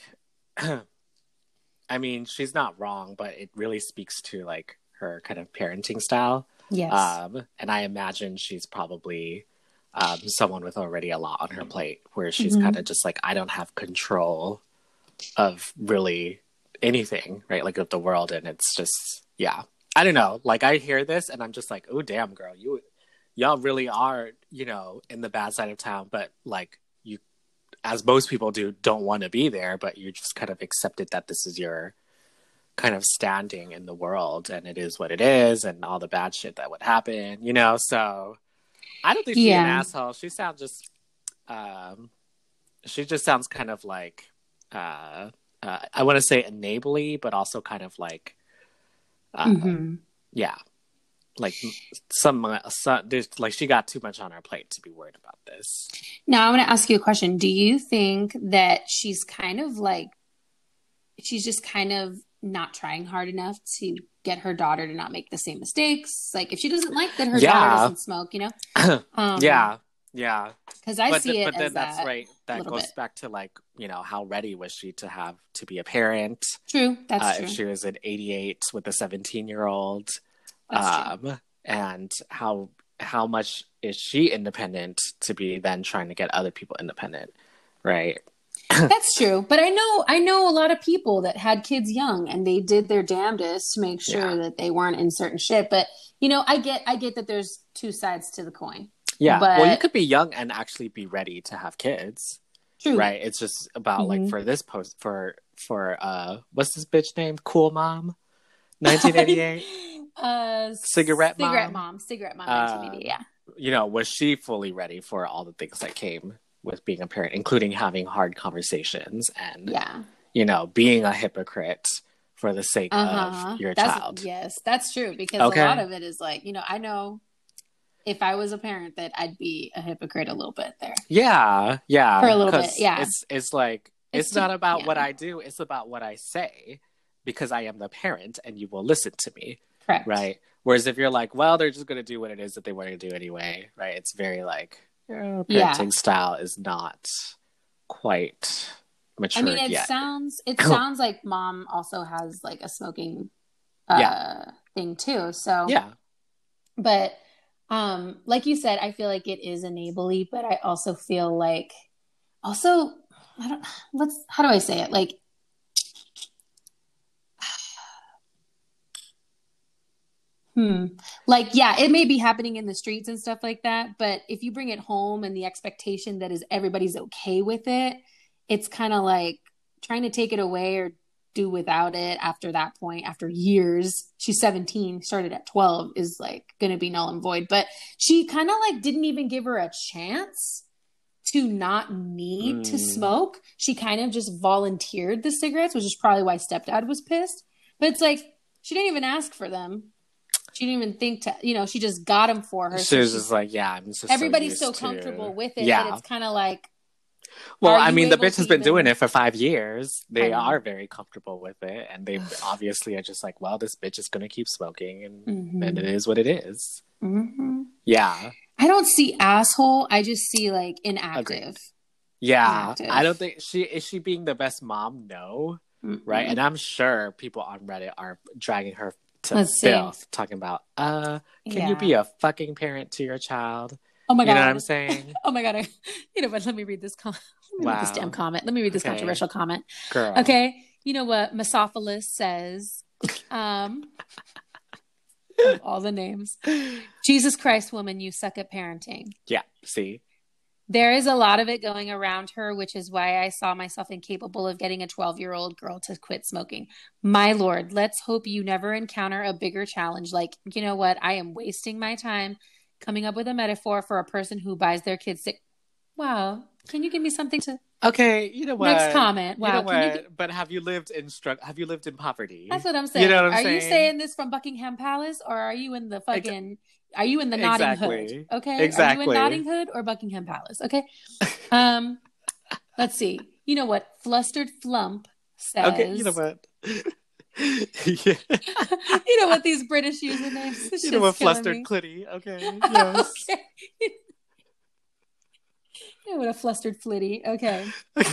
I mean, she's not wrong, but it really speaks to like her kind of parenting style. Yes. And I imagine she's probably someone with already a lot on her plate where she's kind of just like, I don't have control of really anything, right? Like of the world. And it's just, yeah. I don't know. Like I hear this and I'm just like, oh, damn, girl, y'all really are, you know, in the bad side of town, but like you, as most people do, don't want to be there, but you just kind of accepted that this is your kind of standing in the world and it is what it is and all the bad shit that would happen, you know? So I don't think she's an asshole. She sounds just, she just sounds kind of like, I want to say enably, but also kind of like, yeah. Like there's like she got too much on her plate to be worried about this. Now I want to ask you a question. Do you think that she's kind of like, she's just kind of not trying hard enough to get her daughter to not make the same mistakes? Like if she doesn't like that her daughter doesn't smoke, you know? Yeah. Because I see it. But then as that's right. That goes back to like, you know, how ready was she to be a parent? True, that's true. If she was an 88 with a 17-year-old. And how much is she independent to be then trying to get other people independent, right? That's true, but I know a lot of people that had kids young and they did their damnedest to make sure that they weren't in certain shit. But you know, I get that there's two sides to the coin. Yeah, but... well, you could be young and actually be ready to have kids. True, right? It's just about like for this post for what's this bitch name? Cool Mom, 1988. Cigarette Mom, 1988, yeah. You know, was she fully ready for all the things that came with being a parent, including having hard conversations and, yeah, being a hypocrite for the sake of your child. Yes, that's true. Because a lot of it is like, I know if I was a parent that I'd be a hypocrite a little bit there. Yeah. Yeah. For a little bit. Yeah. It's like, it's not about what I do. It's about what I say, because I am the parent and you will listen to me. Correct. Right. Whereas if you're like, well, they're just going to do what it is that they want to do anyway. Right. It's very like, parenting style is not quite mature yet. It sounds like mom also has like a smoking thing too. So yeah. But like you said, I feel like it is enabling, but I also feel like how do I say it? Like, like, yeah, it may be happening in the streets and stuff like that, but if you bring it home and the expectation that is everybody's okay with it, it's kind of like trying to take it away or do without it after that point, after years. She's 17, started at 12, is like going to be null and void. But she kind of like didn't even give her a chance to not need to smoke. She kind of just volunteered the cigarettes, which is probably why stepdad was pissed. But it's like, she didn't even ask for them. She didn't even think to, she just got them for her. She was just like, yeah, I'm just everybody's so comfortable with it that it's kind of like, well, I mean, the bitch has been doing it for 5 years. They are very comfortable with it. And they obviously are just like, well, this bitch is going to keep smoking. And it is what it is. Mm-hmm. Yeah. I don't see asshole. I just see like inactive. Agreed. Yeah. Inactive. I don't think is she being the best mom? No. Mm-hmm. Right. And I'm sure people on Reddit are dragging her to filth, talking about, can you be a fucking parent to your child? Oh my God. You know what I'm saying? Oh my God. But let me read this read this damn comment. Let me read this controversial comment. Girl. Okay. You know what? Masophilis says, all the names. Jesus Christ, woman, you suck at parenting. Yeah. See? There is a lot of it going around her, which is why I saw myself incapable of getting a 12-year-old girl to quit smoking. My Lord, let's hope you never encounter a bigger challenge. Like, you know what? I am wasting my time coming up with a metaphor for a person who buys their kids sick. Wow. Can you give me something to... Okay, you know what? Next comment. Wow. You know what? But have you lived in poverty? That's what I'm saying. You know what I'm saying? You saying this from Buckingham Palace, or are you in the fucking... Are you in the Notting Hood? Okay. Exactly. Are you in Notting Hood or Buckingham Palace? Okay. Let's see. You know what? Flustered Flump says. Okay. You know what? You know what? These British usernames. You know what? Flustered Clitty. Okay. Yes. Okay. You know what? A flustered flitty. Okay.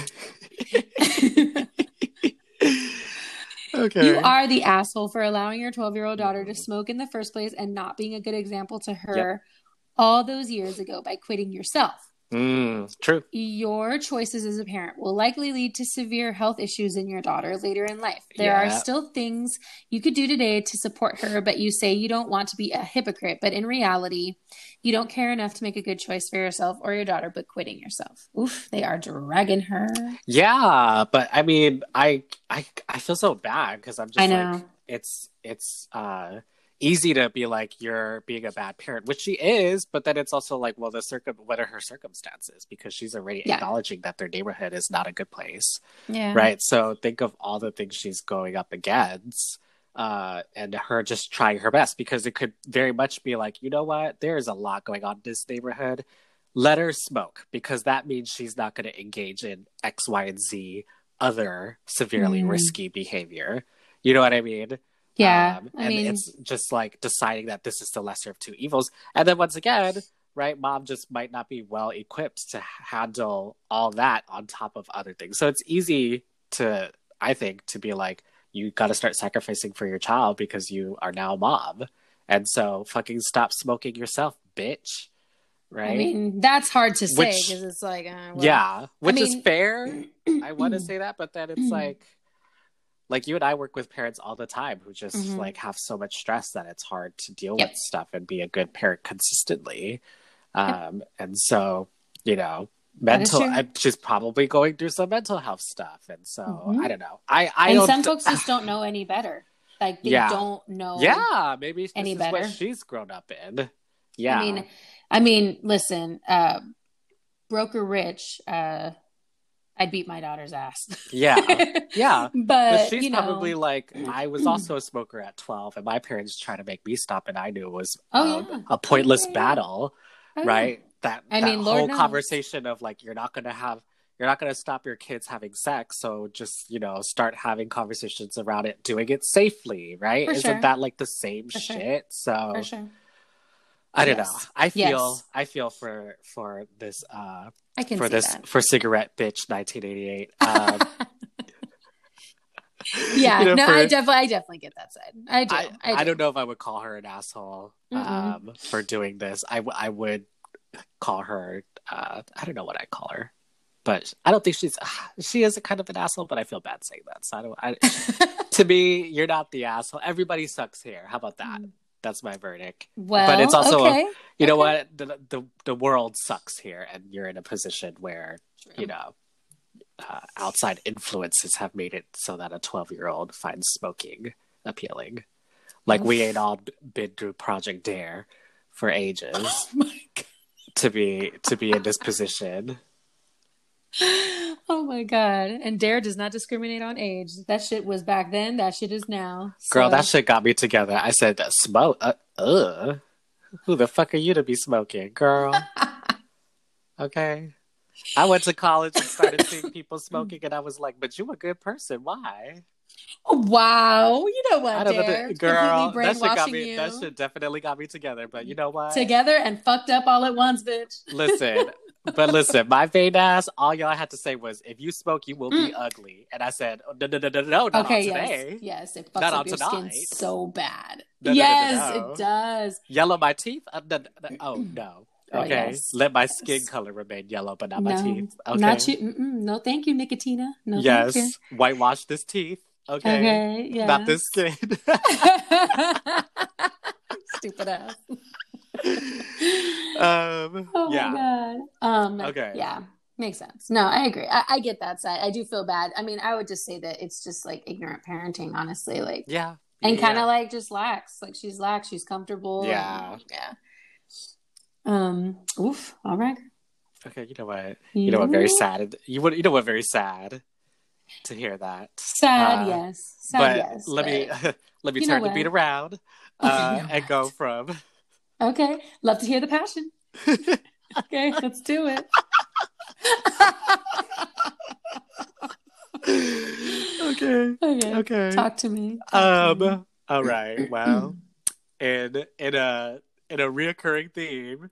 Okay. You are the asshole for allowing your 12-year-old daughter to smoke in the first place and not being a good example to her all those years ago by quitting yourself. True. Your choices as a parent will likely lead to severe health issues in your daughter later in life. There are still things you could do today to support her, but you say you don't want to be a hypocrite. But in reality, you don't care enough to make a good choice for yourself or your daughter, but quitting yourself. Oof, they are dragging her. Yeah, but I mean, I feel so bad because I'm just like, it's easy to be like, you're being a bad parent, which she is, but then it's also like, well, what are her circumstances? Because she's already acknowledging that their neighborhood is not a good place. Yeah. Right. So think of all the things she's going up against, and her just trying her best, because it could very much be like, you know what? There is a lot going on in this neighborhood. Let her smoke, because that means she's not going to engage in X, Y, and Z other severely risky behavior. You know what I mean? Yeah. It's just like deciding that this is the lesser of two evils. And then once again, right, mom just might not be well equipped to handle all that on top of other things. So it's easy to, I think, to be like, you got to start sacrificing for your child because you are now mom. And so fucking stop smoking yourself, bitch. Right? I mean, that's hard to say because it's like, which is fair. I want to say that, but then it's like you and I work with parents all the time who just like have so much stress that it's hard to deal with stuff and be a good parent consistently. And so, she's probably going through some mental health stuff. And so I don't know. Some folks just don't know any better. Like they don't know. Yeah. Maybe this any is better. what she's grown up in. Yeah. I mean, listen, broke or rich, I'd beat my daughter's ass. Yeah. But she's you probably like, I was also a smoker at 12, and my parents tried to make me stop, and I knew it was a pointless battle, right? That whole conversation of like, you're not going to stop your kids having sex, so just, start having conversations around it, doing it safely, right? Isn't that like the same shit? So for sure. I don't know. I feel for this I can that. For cigarette bitch 1988. I definitely get that side. I do. I don't know if I would call her an asshole for doing this. I would call her I don't know what I call her. But I don't think she is a kind of an asshole, but I feel bad saying that. So to me, you're not the asshole. Everybody sucks here. How about that? That's my verdict. Well, but it's also, you know what? The world sucks here, and you're in a position where, outside influences have made it so that a 12-year-old finds smoking appealing. Like, we ain't all been through Project Dare for ages. Oh my God. To be in this position. Oh my God. And Dare does not discriminate on age. That shit was back then. That shit is now. So... Girl, that shit got me together. I said, smoke? Who the fuck are you to be smoking, girl? Okay. I went to college and started seeing people smoking, and I was like, but you a good person. Why? Oh, wow. You know what, Dare? Girl, that shit definitely got me together. But you know what? Together and fucked up all at once, bitch. Listen, my vain ass, all y'all had to say was, if you smoke, you will be ugly. And I said, no, not on today. Yes, it fucks up your skin so bad. It does. Yellow my teeth? Oh, no. Okay, yes. Let my skin color remain yellow, but not my teeth. Okay, not you. No, thank you, Nicotina. No, yes, thank you. Whitewash this teeth. Okay, yes. Not this skin. Stupid ass. My God. Okay. Yeah, makes sense. No, I agree. I get that side. I do feel bad. I mean, I would just say that it's just like ignorant parenting, honestly. Like, and kind of like just lax. Like she's lax. She's comfortable. Yeah. Oof. All right. Okay. You know what? You know what? Very sad. You know what? Very sad to hear that. Sad. Yes. Sad. But yes. Let me turn the beat around and go from. Okay. Love to hear the passion. Okay. Let's do it. Okay. Talk to me. All right. Well, in a reoccurring theme,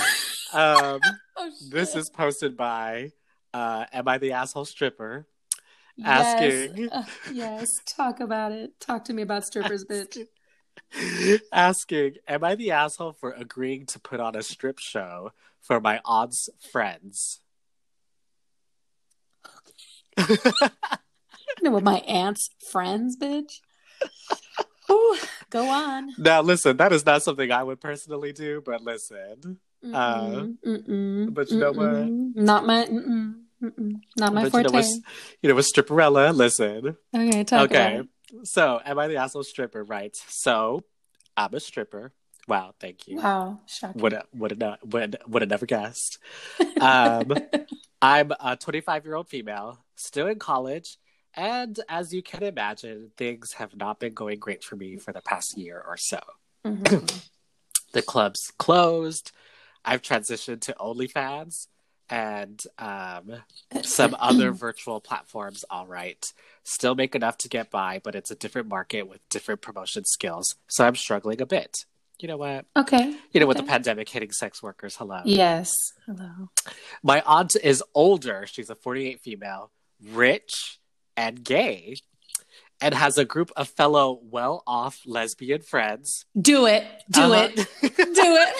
this is posted by Am I the Asshole Stripper? Asking. Yes. Talk about it. Talk to me about strippers, bitch. Asking, am I the asshole for agreeing to put on a strip show for my aunt's friends? You know what, my aunt's friends, bitch? Ooh, go on. Now, listen, that is not something I would personally do, but listen. But you know what? Not my forte. You know what, Stripperella, listen. Okay, talk about it. So, am I the asshole stripper? Right. So, I'm a stripper. Wow, thank you. Wow, shocking. Would have never guessed. I'm a 25-year-old female, still in college, and as you can imagine, things have not been going great for me for the past year or so. The club's closed. I've transitioned to OnlyFans and some other virtual platforms. All right. Still make enough to get by, but it's a different market with different promotion skills. So I'm struggling a bit. You know what? Okay. With the pandemic hitting sex workers. Hello. Yes. Hello. My aunt is older. She's a 48 female, rich and gay, and has a group of fellow well-off lesbian friends. Do it. Do it. Do it.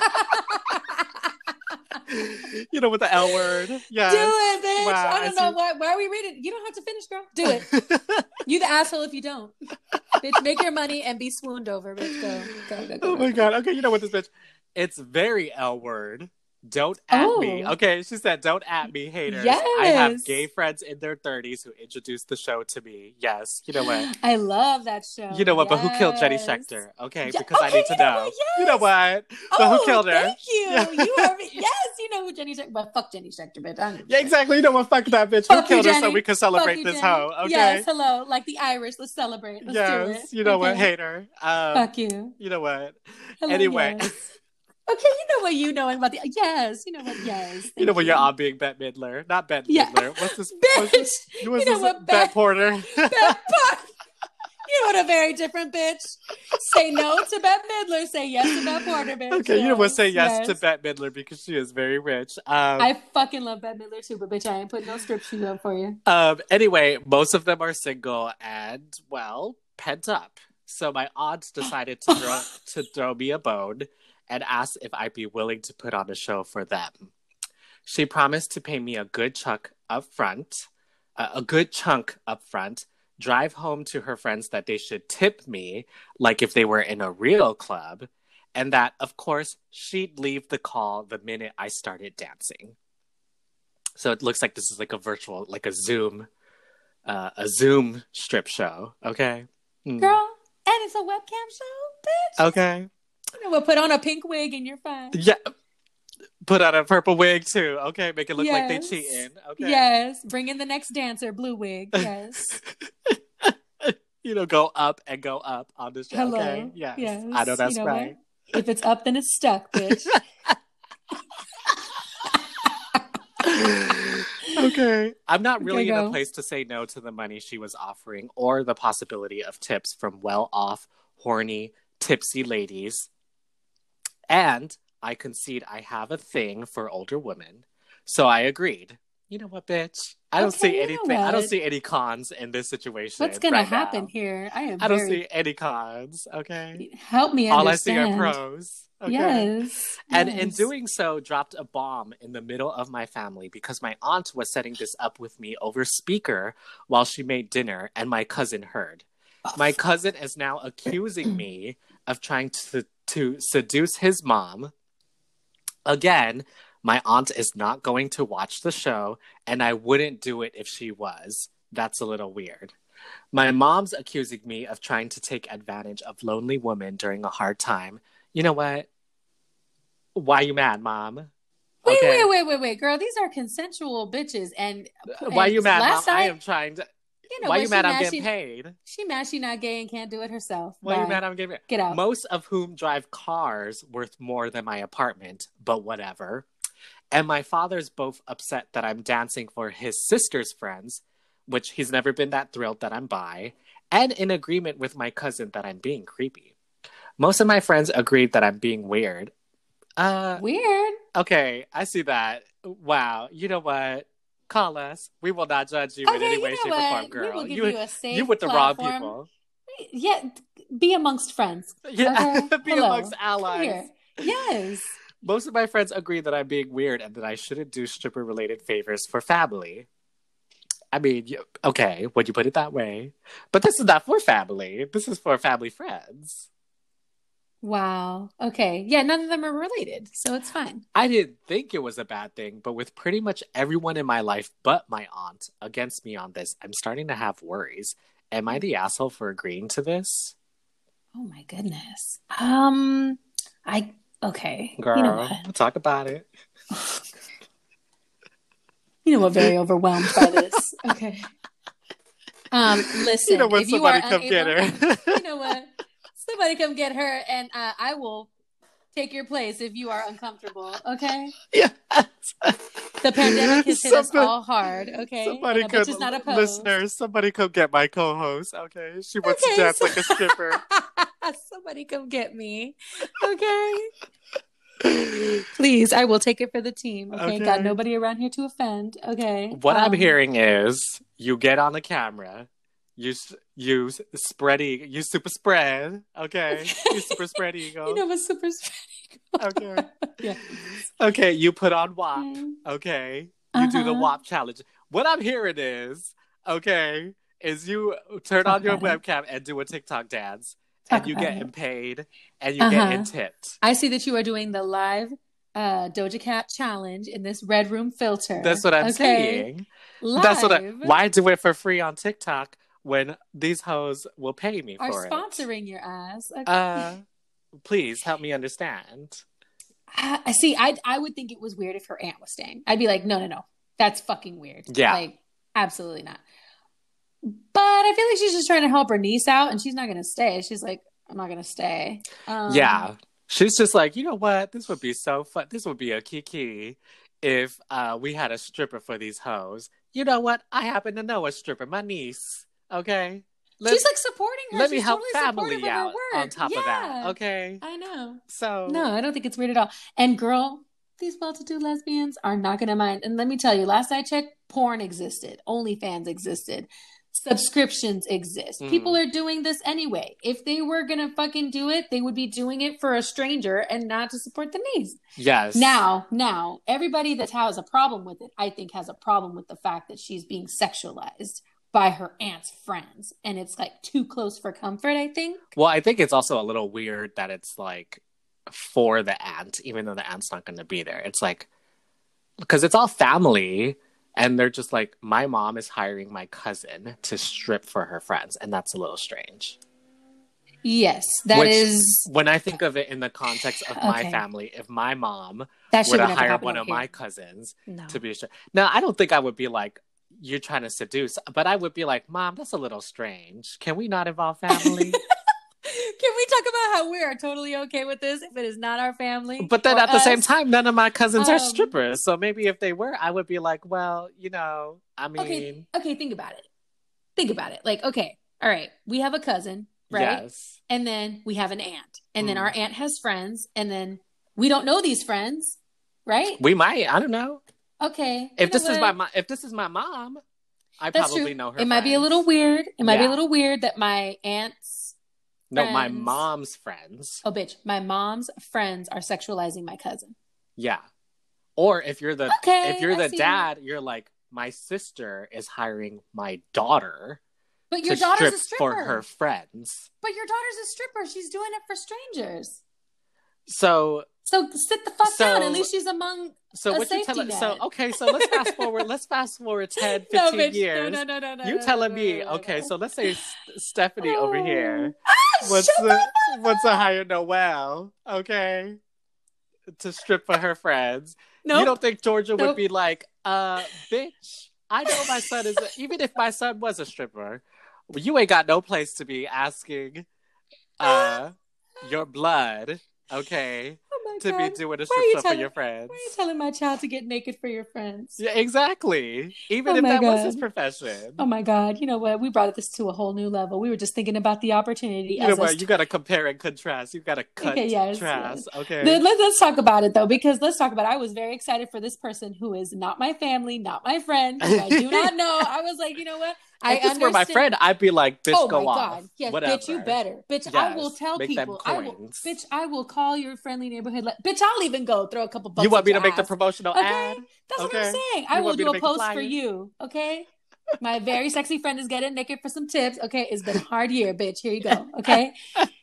With the L word. Yes. Do it, bitch. Wow, I don't know why are we reading? You don't have to finish, girl. Do it. You the asshole if you don't. Bitch, make your money and be swooned over, bitch. Go. Oh my God. Okay, you know what, this bitch? It's very L word. Don't at me. Okay, she said, don't at me, haters. Yes. I have gay friends in their 30s who introduced the show to me. Yes. You know what? I love that show. You know what? Yes. But who killed Jenny Schechter? Okay, because I need to know. You know what? But who killed her? Thank you. Yeah. You are, yes, you know who Jenny Schecter, but fuck Jenny Schecter, bitch. Yeah, exactly. You know what? Fuck that bitch. Who killed her so we can celebrate this hoe? Okay. Yes, hello. Like the Irish. Let's celebrate. Let's do it. You know what? Hater. Fuck you. You know what? Hello, anyway. Yes. Okay, you know what you knowing about the you know what you know what you're on being Bette Midler, not Bette Midler. What's this? Bitch. You know what? Bette Porter. Bette Porter. You know what? A very different bitch. Say no to Bette Midler. Say yes to Bette Porter, bitch. Okay, you know what? Say yes to Bette Midler because she is very rich. I fucking love Bette Midler too, but bitch, I ain't putting no strip shoes up for you. Anyway, most of them are single and, well, pent up. So my aunt decided to throw me a bone and asked if I'd be willing to put on a show for them. She promised to pay me a good chunk up front, drive home to her friends that they should tip me like if they were in a real club, and that, of course, she'd leave the call the minute I started dancing. So it looks like this is like a virtual, like a Zoom strip show, okay? Girl, and it's a webcam show, bitch. Okay. You know what? Put on a pink wig and you're fine. Yeah. Put on a purple wig too. Okay. Make it look like they cheating. Okay. Yes. Bring in the next dancer, blue wig. Yes. You know, go up and go up on this show. Hello. Okay. Yes. I know that's right. What? If it's up, then it's stuck, bitch. Okay. I'm not really in a place to say no to the money she was offering or the possibility of tips from well-off, horny, tipsy ladies. And I concede I have a thing for older women. So I agreed. You know what, bitch? I don't see anything. I don't see any cons in this situation. What's going to happen here? I don't see any cons, okay? Help me understand. All I see are pros. Okay? Yes. And in doing so, dropped a bomb in the middle of my family because my aunt was setting this up with me over speaker while she made dinner and my cousin heard. My cousin is now accusing me of trying to seduce his mom. Again, my aunt is not going to watch the show, and I wouldn't do it if she was. That's a little weird. My mom's accusing me of trying to take advantage of lonely women during a hard time. You know what? Why you mad, Mom? Okay. Wait, girl. These are consensual bitches. And why you mad, Mom? I am trying to... You know, why you mad I'm getting paid? She mad she not gay and can't do it herself. Why you mad I'm getting paid? Get out. Most of whom drive cars worth more than my apartment, but whatever. And my father's both upset that I'm dancing for his sister's friends, which he's never been that thrilled that I'm bi, and in agreement with my cousin that I'm being creepy. Most of my friends agreed that I'm being weird. Weird? Okay, I see that. Wow. You know what? Call us. We will not judge you in any way, shape, or form, girl. We will give you a safe You with the platform. wrong people. Yeah, be amongst friends. Yeah, okay? Be amongst allies. Yes. Most of my friends agree that I'm being weird and that I shouldn't do stripper-related favors for family. I mean, okay, when you put it that way. But this is not for family. This is for family friends. Wow. Okay. Yeah, none of them are related, so it's fine. I didn't think it was a bad thing, but with pretty much everyone in my life but my aunt against me on this, I'm starting to have worries. Am I the asshole for agreeing to this? Oh my goodness. Okay. Girl, you know what? Talk about it. You know what? Very overwhelmed by this. Okay. Listen. You know what? Somebody come get her. You know what? Somebody come get her, and I will take your place if you are uncomfortable. Okay. Yeah. The pandemic has hit us all hard. Okay. Somebody could, not opposed. Listeners, somebody come get my co-host. Okay, she wants to dance like a stripper. Somebody come get me. Okay. Please, I will take it for the team. Okay? Got nobody around here to offend. Okay. What I'm hearing is you get on the camera. You super spread, okay? You super spread ego. You know what super spread ego. Okay. Yeah. Okay, you put on WAP, okay? You do the WAP challenge. What I'm hearing is you turn on your webcam and do a TikTok dance, and you get paid, and you get tipped. I see that you are doing the live Doja Cat challenge in this Red Room filter. That's what I'm saying. Live. That's why do it for free on TikTok when these hoes will pay me for it? Are sponsoring your ass. Okay. Please help me understand. I see. I would think it was weird if her aunt was staying. I'd be like, no, that's fucking weird. Yeah, like absolutely not. But I feel like she's just trying to help her niece out, and she's not going to stay. She's like, I'm not going to stay. Yeah, she's just like, you know what? This would be so fun. This would be a kiki if we had a stripper for these hoes. You know what? I happen to know a stripper, my niece. Okay. She's like supporting her. Let She's me help totally family out on top of that. Okay. I know. So no, I don't think it's weird at all. And girl, these well-to-do lesbians are not going to mind. And let me tell you, last I checked, porn existed. OnlyFans existed. Subscriptions exist. People are doing this anyway. If they were going to fucking do it, they would be doing it for a stranger and not to support the niece. Yes. Now, everybody that has a problem with it, I think has a problem with the fact that she's being sexualized by her aunt's friends. And it's like too close for comfort, I think. Well, I think it's also a little weird that it's like for the aunt, even though the aunt's not going to be there. It's like, because it's all family. And they're just like, my mom is hiring my cousin to strip for her friends. And that's a little strange. Yes, that is. When I think of it in the context of my family, if my mom were to hire one of my cousins to be a stripper. Now, I don't think I would be like, you're trying to seduce. But I would be like, Mom, that's a little strange. Can we not involve family? Can we talk about how we are totally okay with this if it is not our family? But then at the same time, none of my cousins are strippers. So maybe if they were, I would be like, well, you know, I mean. Okay, think about it. Like, okay, all right, we have a cousin, right? Yes. And then we have an aunt. And then our aunt has friends. And then we don't know these friends, right? We might. I don't know. Okay. If this is my mom, I probably know her. It might be a little weird. It might be a little weird that my aunt's friends. No, my mom's friends. Oh, bitch. My mom's friends are sexualizing my cousin. Yeah. Or if you're the dad, you're like, my sister is hiring my daughter. But your daughter's a stripper. For her friends. But your daughter's a stripper. She's doing it for strangers. So sit the fuck down. At least she's among so what you telling? So okay, so let's fast forward. Let's fast forward 10, 15 years. No. You telling me? Okay, so let's say Stephanie over here wants to hire Noelle. Okay, to strip for her friends. You don't think Georgia would be like, bitch? I know my son is. Even if my son was a stripper, you ain't got no place to be asking your blood. Okay. To be doing a strip club for your friends. Why are you telling my child to get naked for your friends? Yeah, exactly. Even if that was his profession. Oh my God. You know what? We brought this to a whole new level. We were just thinking about the opportunity. You know what? You got to compare and contrast. You got to contrast. Okay. Let's talk about it though, because I was very excited for this person who is not my family, not my friend, who I do not know. I I was like, you know what? If this were my friend, I'd be like, bitch, go off. God. Yes, whatever. Bitch, you better. Bitch, yes. I will tell people. I will call your friendly neighborhood. Bitch, I'll even go throw a couple bucks. You want me to make the promotional ad? That's what I'm saying. I will do a post for you. Okay. My very sexy friend is getting naked for some tips. Okay. It's been a hard year, bitch. Here you go. Okay.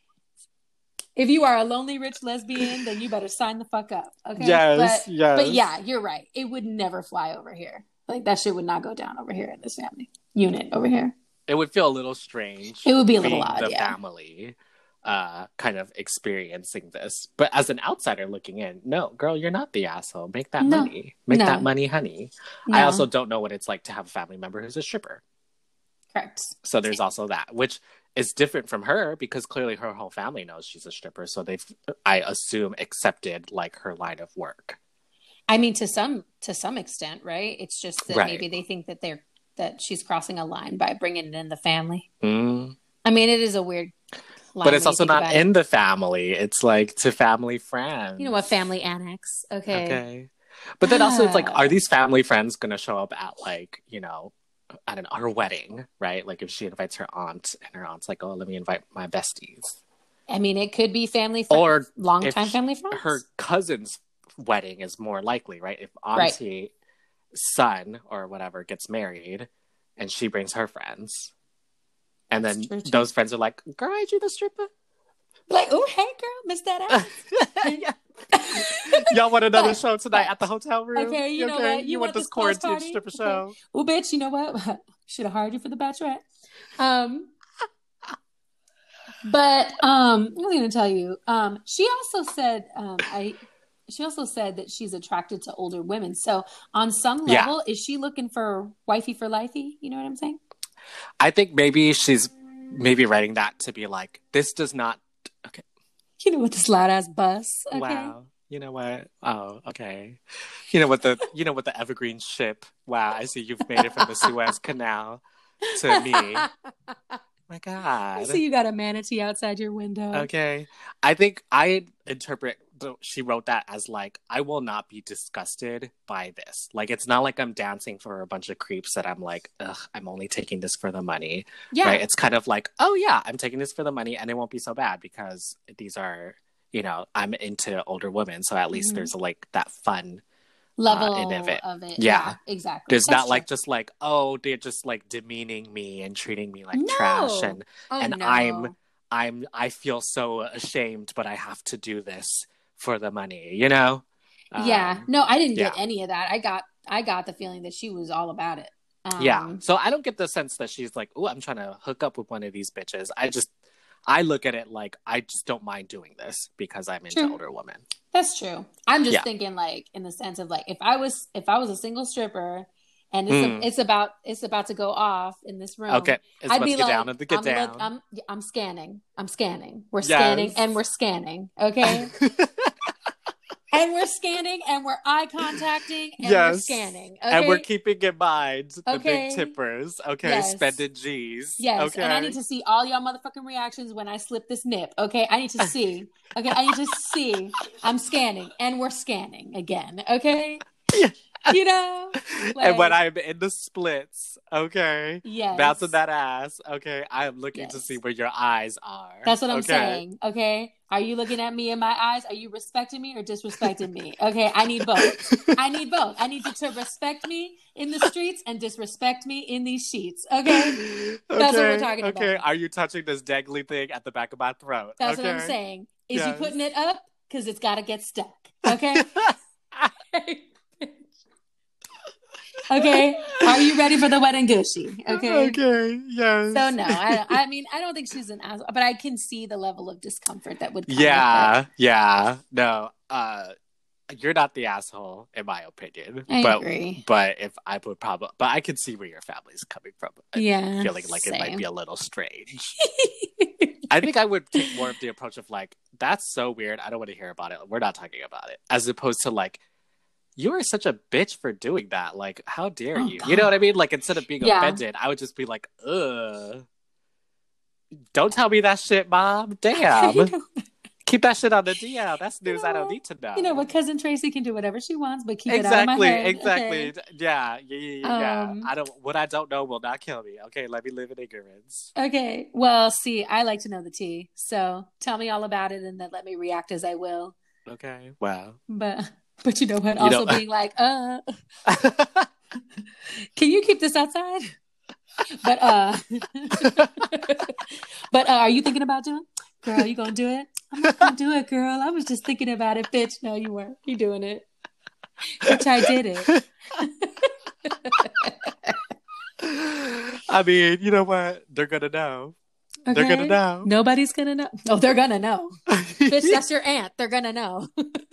If you are a lonely rich lesbian, then you better sign the fuck up. Okay. Yes. But yeah, you're right. It would never fly over here. Like that shit would not go down over here in this family unit over here. It would feel a little strange. It would be a little odd. The family kind of experiencing this. But as an outsider looking in, no, girl, you're not the asshole. Make that money. Make that money, honey. No. I also don't know what it's like to have a family member who's a stripper. Correct. So there's also that, which is different from her because clearly her whole family knows she's a stripper. So they've, I assume, accepted like her line of work. I mean, to some extent, right? It's just that maybe they think that she's crossing a line by bringing it in the family. I mean, it is a weird line. But it's also not in the family. It's like to family friends. You know, a family annex. Okay. But then also it's like, are these family friends going to show up at like, you know, I don't know, her wedding, right? Like if she invites her aunt and her aunt's like, oh, let me invite my besties. I mean, it could be family friends. Or long-time family friends. Her cousin's wedding is more likely, right? If auntie son or whatever gets married and she brings her friends and then those friends are like, girl, ain't you the stripper? Like, oh, hey girl, missed that ass. Y'all want another show tonight at the hotel room? Okay, you know what? You want this quarantine stripper show? Well, bitch, you know what? Should have hired you for the bachelorette. But I was gonna tell you, she also said said that she's attracted to older women. So on some level, is she looking for wifey for lifey? You know what I'm saying? I think maybe she's writing that to be like, this does not. Okay. You know what, this loud ass bus. Okay. Wow. You know what? Oh, okay. You know what the Evergreen ship. Wow, I see you've made it from the Suez Canal to me. My God. I see you got a manatee outside your window. Okay. I think I interpret she wrote that as like, I will not be disgusted by this. Like, it's not like I'm dancing for a bunch of creeps that I'm like, ugh, I'm only taking this for the money. Yeah. Right? It's kind of like, oh yeah, I'm taking this for the money and it won't be so bad because these are, you know, I'm into older women. So at least there's like that fun level of it. Yeah, exactly. There's That's not true. Like just like, oh, they're just like demeaning me and treating me like trash, and I feel so ashamed, but I have to do this for the money, you know? Yeah. No, I didn't get any of that. I got the feeling that she was all about it. Yeah. So I don't get the sense that she's like, oh, I'm trying to hook up with one of these bitches. I look at it like, I just don't mind doing this because I'm into older women. That's true. I'm just thinking like in the sense of like, if I was a single stripper and it's about to go off in this room. Okay. I'd be like, get down. I'm scanning. We're scanning and we're scanning. Okay. And we're scanning and we're eye contacting and we're scanning. Okay? And we're keeping in mind the big tippers. Okay. Yes. Spending G's. Yes. Okay. And I need to see all y'all motherfucking reactions when I slip this nip. Okay. I need to see. Okay. I need to see. I'm scanning and we're scanning again. Okay. Yeah. You know, like, and when I'm in the splits, okay, bouncing that ass, okay, I am looking to see where your eyes are. That's what I'm saying. Okay, are you looking at me in my eyes? Are you respecting me or disrespecting me? Okay, I need both. I need you to respect me in the streets and disrespect me in these sheets. Okay, that's what we're talking about. Okay, are you touching this dangly thing at the back of my throat? That's what I'm saying. Is you putting it up because it's got to get stuck? Okay. Okay, are you ready for the wedding gushy? Okay. Okay. Yes. So no, I mean, I don't think she's an asshole, but I can see the level of discomfort that would come. Yeah. No, you're not the asshole in my opinion. I agree. But if I would probably, but I can see where your family's coming from. Yeah. Feeling like it might be a little strange. I think I would take more of the approach of like, that's so weird. I don't want to hear about it. We're not talking about it, as opposed to like, you are such a bitch for doing that. Like, how dare you? God. You know what I mean? Like, instead of being offended, I would just be like, ugh. Don't tell me that shit, Mom. Damn. Keep that shit on the DL. That's news I don't need to know. You know what? Cousin Tracy can do whatever she wants, but keep it out of my head. Exactly. Okay? Yeah. What I don't know will not kill me. Okay, let me live in ignorance. Okay. Well, see, I like to know the tea. So tell me all about it and then let me react as I will. Okay. Wow. But you know what? Also being like, can you keep this outside? But are you thinking about doing? Girl, you gonna do it? I'm not gonna do it, girl. I was just thinking about it, bitch. No, you weren't. You doing it? Bitch, I did it. I mean, you know what? They're gonna know. Okay. They're gonna know. Nobody's gonna know. Oh, they're gonna know. Bitch, that's your aunt. They're gonna know.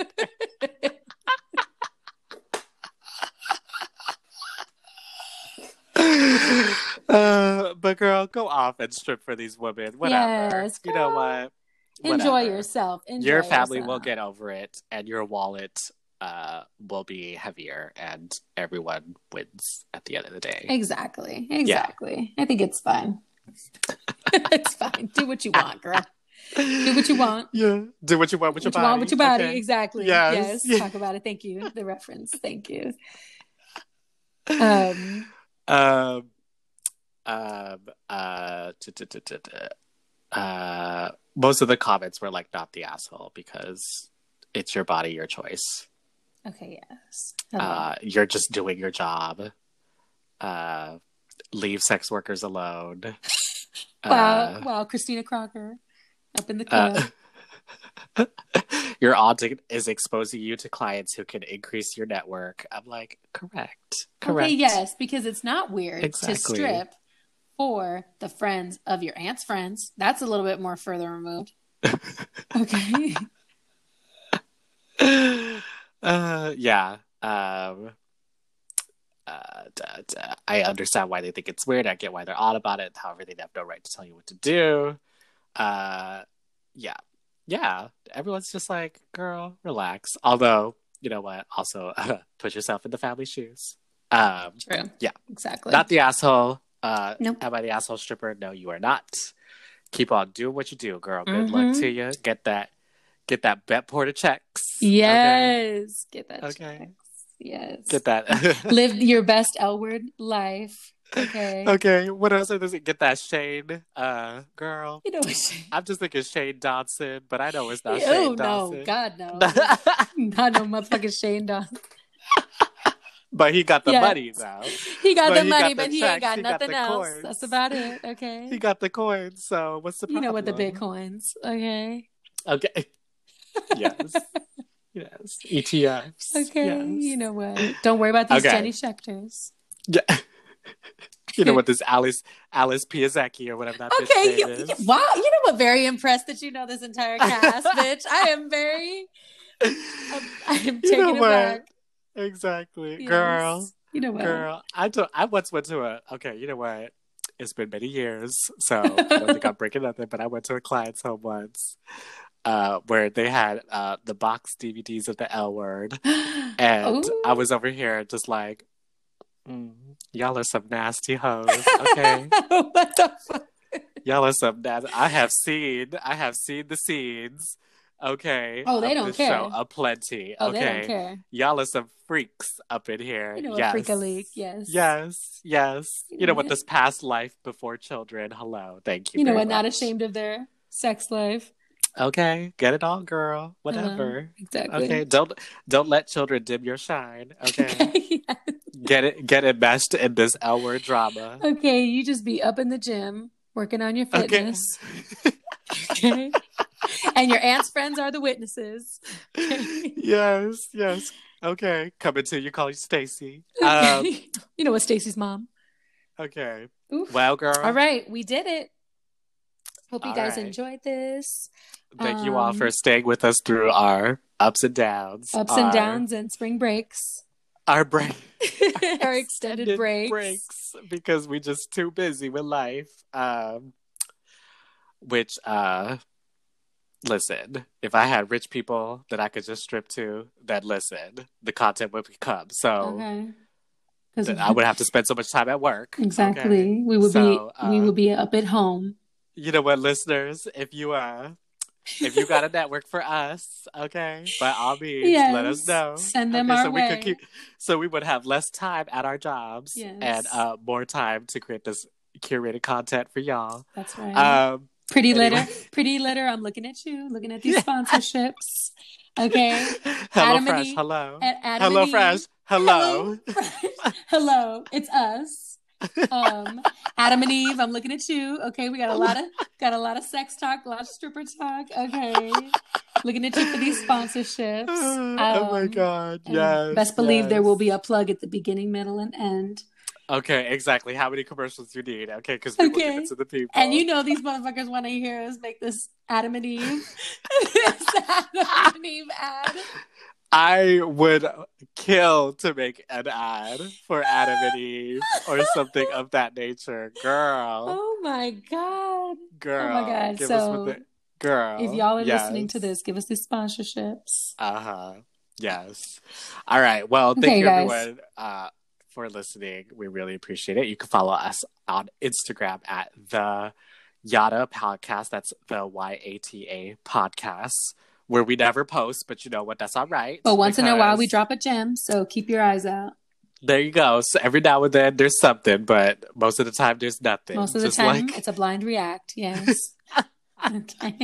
But girl, go off and strip for these women. Whatever. Yes, you know what? Enjoy yourself. Your family will get over it, and your wallet will be heavier, and everyone wins at the end of the day. Exactly. Yeah. I think it's fine. It's fine. Do what you want, girl. Do what you want. Yeah. Do what you want with your body. With your body. Okay. Exactly. Yes. Talk about it. Thank you. The reference. Thank you. Most of the comments were like, not the asshole, because it's your body, your choice. Okay, yes. You're just doing your job. Leave sex workers alone. Wow, Christina Crocker up in the club. Your aunt is exposing you to clients who can increase your network. I'm like, correct. Okay, yes, because it's not weird to strip for the friends of your aunt's friends. That's a little bit more further removed. Okay. Yeah. I understand why they think it's weird. I get why they're odd about it. However, they have no right to tell you what to do. Yeah. Yeah. Everyone's just like, girl, relax. Although, you know what? Also, put yourself in the family shoes. True. Yeah. Exactly. Not the asshole. Nope. Am I the asshole stripper? No, you are not. Keep on doing what you do, girl. Good luck to you. Get that Betporter checks. Yes. Okay? Get that okay. Checks. Yes. Get that. Live your best L word life. Okay. Okay. What else is it? Get that Shane, girl. You know what Shane? I'm just thinking Shane Dawson, but I know it's not Shane Dawson. No, God no. Not no motherfucking Shane Dawson. But he got the money though. He got the money, but he ain't got nothing else. Coins. That's about it. Okay. He got the coins. So what's the problem? You know what the Bitcoins? Okay. Okay. Yes. Yes. ETFs. Okay. Yes. You know what? Don't worry about these Jenny Schechters. Yeah. You know what, this Alice Piasecki or whatever that bitch name is. Wow. You know what? Very impressed that you know this entire cast, bitch. I am taking it back. Exactly. Yes. Girl. You know what? Girl. I once went to you know what? It's been many years, so I don't think I'm breaking nothing, but I went to a client's home once. Where they had the box DVDs of the L Word, and I was over here just like, y'all are some nasty hoes. Okay, what the fuck? Y'all are some nasty. I have seen the scenes. Okay. Oh, they don't care. Show aplenty. Oh, okay. They don't care. Y'all are some freaks up in here. You know, yes. A freak a leak. Yes. Yes. Yes. You know what? This past life before children. Hello. Thank you. You know what? Not ashamed of their sex life. Okay, get it on, girl. Whatever. Exactly. Okay, don't let children dim your shine. Okay. Yes. Get it meshed in this L Word drama. Okay, you just be up in the gym working on your fitness. Okay. And your aunt's friends are the witnesses. Yes. Okay, coming to you, call you Stacy. Okay. You know what, Stacy's mom. Okay. Oof. Well, girl. All right, we did it. Hope you guys enjoyed this. Thank you all for staying with us through our ups and downs. And spring breaks. Our break. Our extended breaks. Because we're just too busy with life. Listen, if I had rich people that I could just strip to, then listen, the content would come. So I would have to spend so much time at work. Exactly. Okay? We would be up at home. You know what, listeners? If you got a network for us, okay, by all means, let us know. Send them our way. So we would have less time at our jobs and more time to create this curated content for y'all. That's right. Pretty litter. I'm looking at you. Looking at these sponsorships. Okay. HelloFresh. Hello. HelloFresh. Hello. Hello. It's us. Adam and Eve, I'm looking at you. Okay, we got a lot of sex talk, a lot of stripper talk. Okay, looking at you for these sponsorships. Oh my god! Yes. Best believe there will be a plug at the beginning, middle, and end. Okay, exactly. How many commercials do you need? Okay, because we will give it to the people. And you know these motherfuckers want to hear us make this Adam and Eve, this Adam and Eve ad. I would kill to make an ad for Adam and Eve or something of that nature. Girl. Oh my God. Girl. Oh my God. Give us with it. Girl. If y'all are listening to this, give us these sponsorships. Yes. All right. Well, thank you everyone for listening. We really appreciate it. You can follow us on Instagram at the Yada Podcast. That's the YATA Podcast. Where we never post, but you know what? That's all right. But once in a while, we drop a gem, so keep your eyes out. There you go. So every now and then, there's something, but most of the time, there's nothing. Most of the time, it's a blind react. Yes. Okay.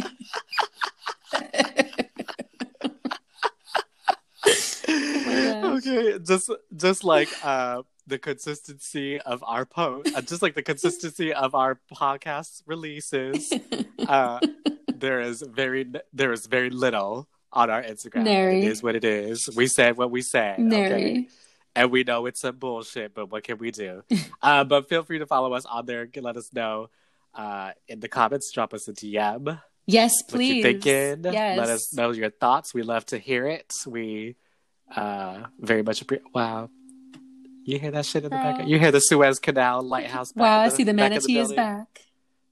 Okay. Just like the consistency of our just like the consistency of our podcast releases. There is very little on our Instagram. It is what it is. We said what we said. Okay? And we know it's some bullshit, but what can we do? But feel free to follow us on there. Let us know in the comments. Drop us a DM. Yes, please. What you're thinking. Yes. Let us know your thoughts. We love to hear it. We Very much wow. You hear that shit in the back? You hear the Suez Canal lighthouse back? Wow, I see the manatee is back.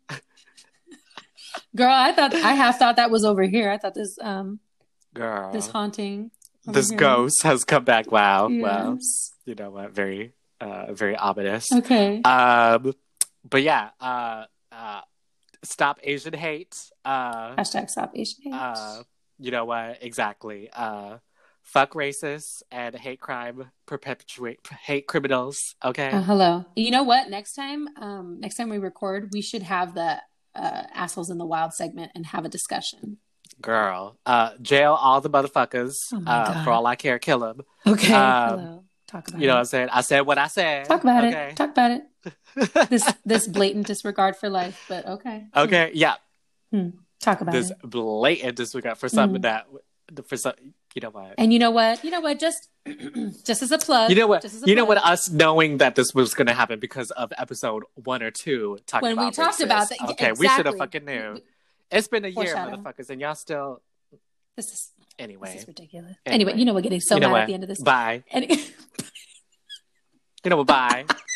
Girl, I half thought that was over here. I thought this girl, this haunting, this ghost has come back. Wow, yes. Wow. You know what? Very ominous. Okay. But yeah, stop Asian hate. Hashtag stop Asian hate. You know what? Exactly. Fuck racists and hate crime, perpetuate hate criminals. Okay. Hello. You know what? Next time we record, we should have the assholes in the wild segment and have a discussion. Girl, jail all the motherfuckers. For all I care, kill them. Okay. Hello. Talk about it. You know what I'm saying? I said what I said. Talk about it. Talk about it. This blatant disregard for life, but okay. Okay. Yeah. Talk about this blatant disregard for something that for some. You know what? And you know what? Just as a plug. You know what? Us knowing that this was going to happen because of episode 1 or 2 when we talked about that. Okay, exactly. We should have fucking knew. It's been a year, motherfuckers, and y'all still. This is ridiculous. Anyway, you know we're getting so mad at the end of this. Bye. You know what? Bye.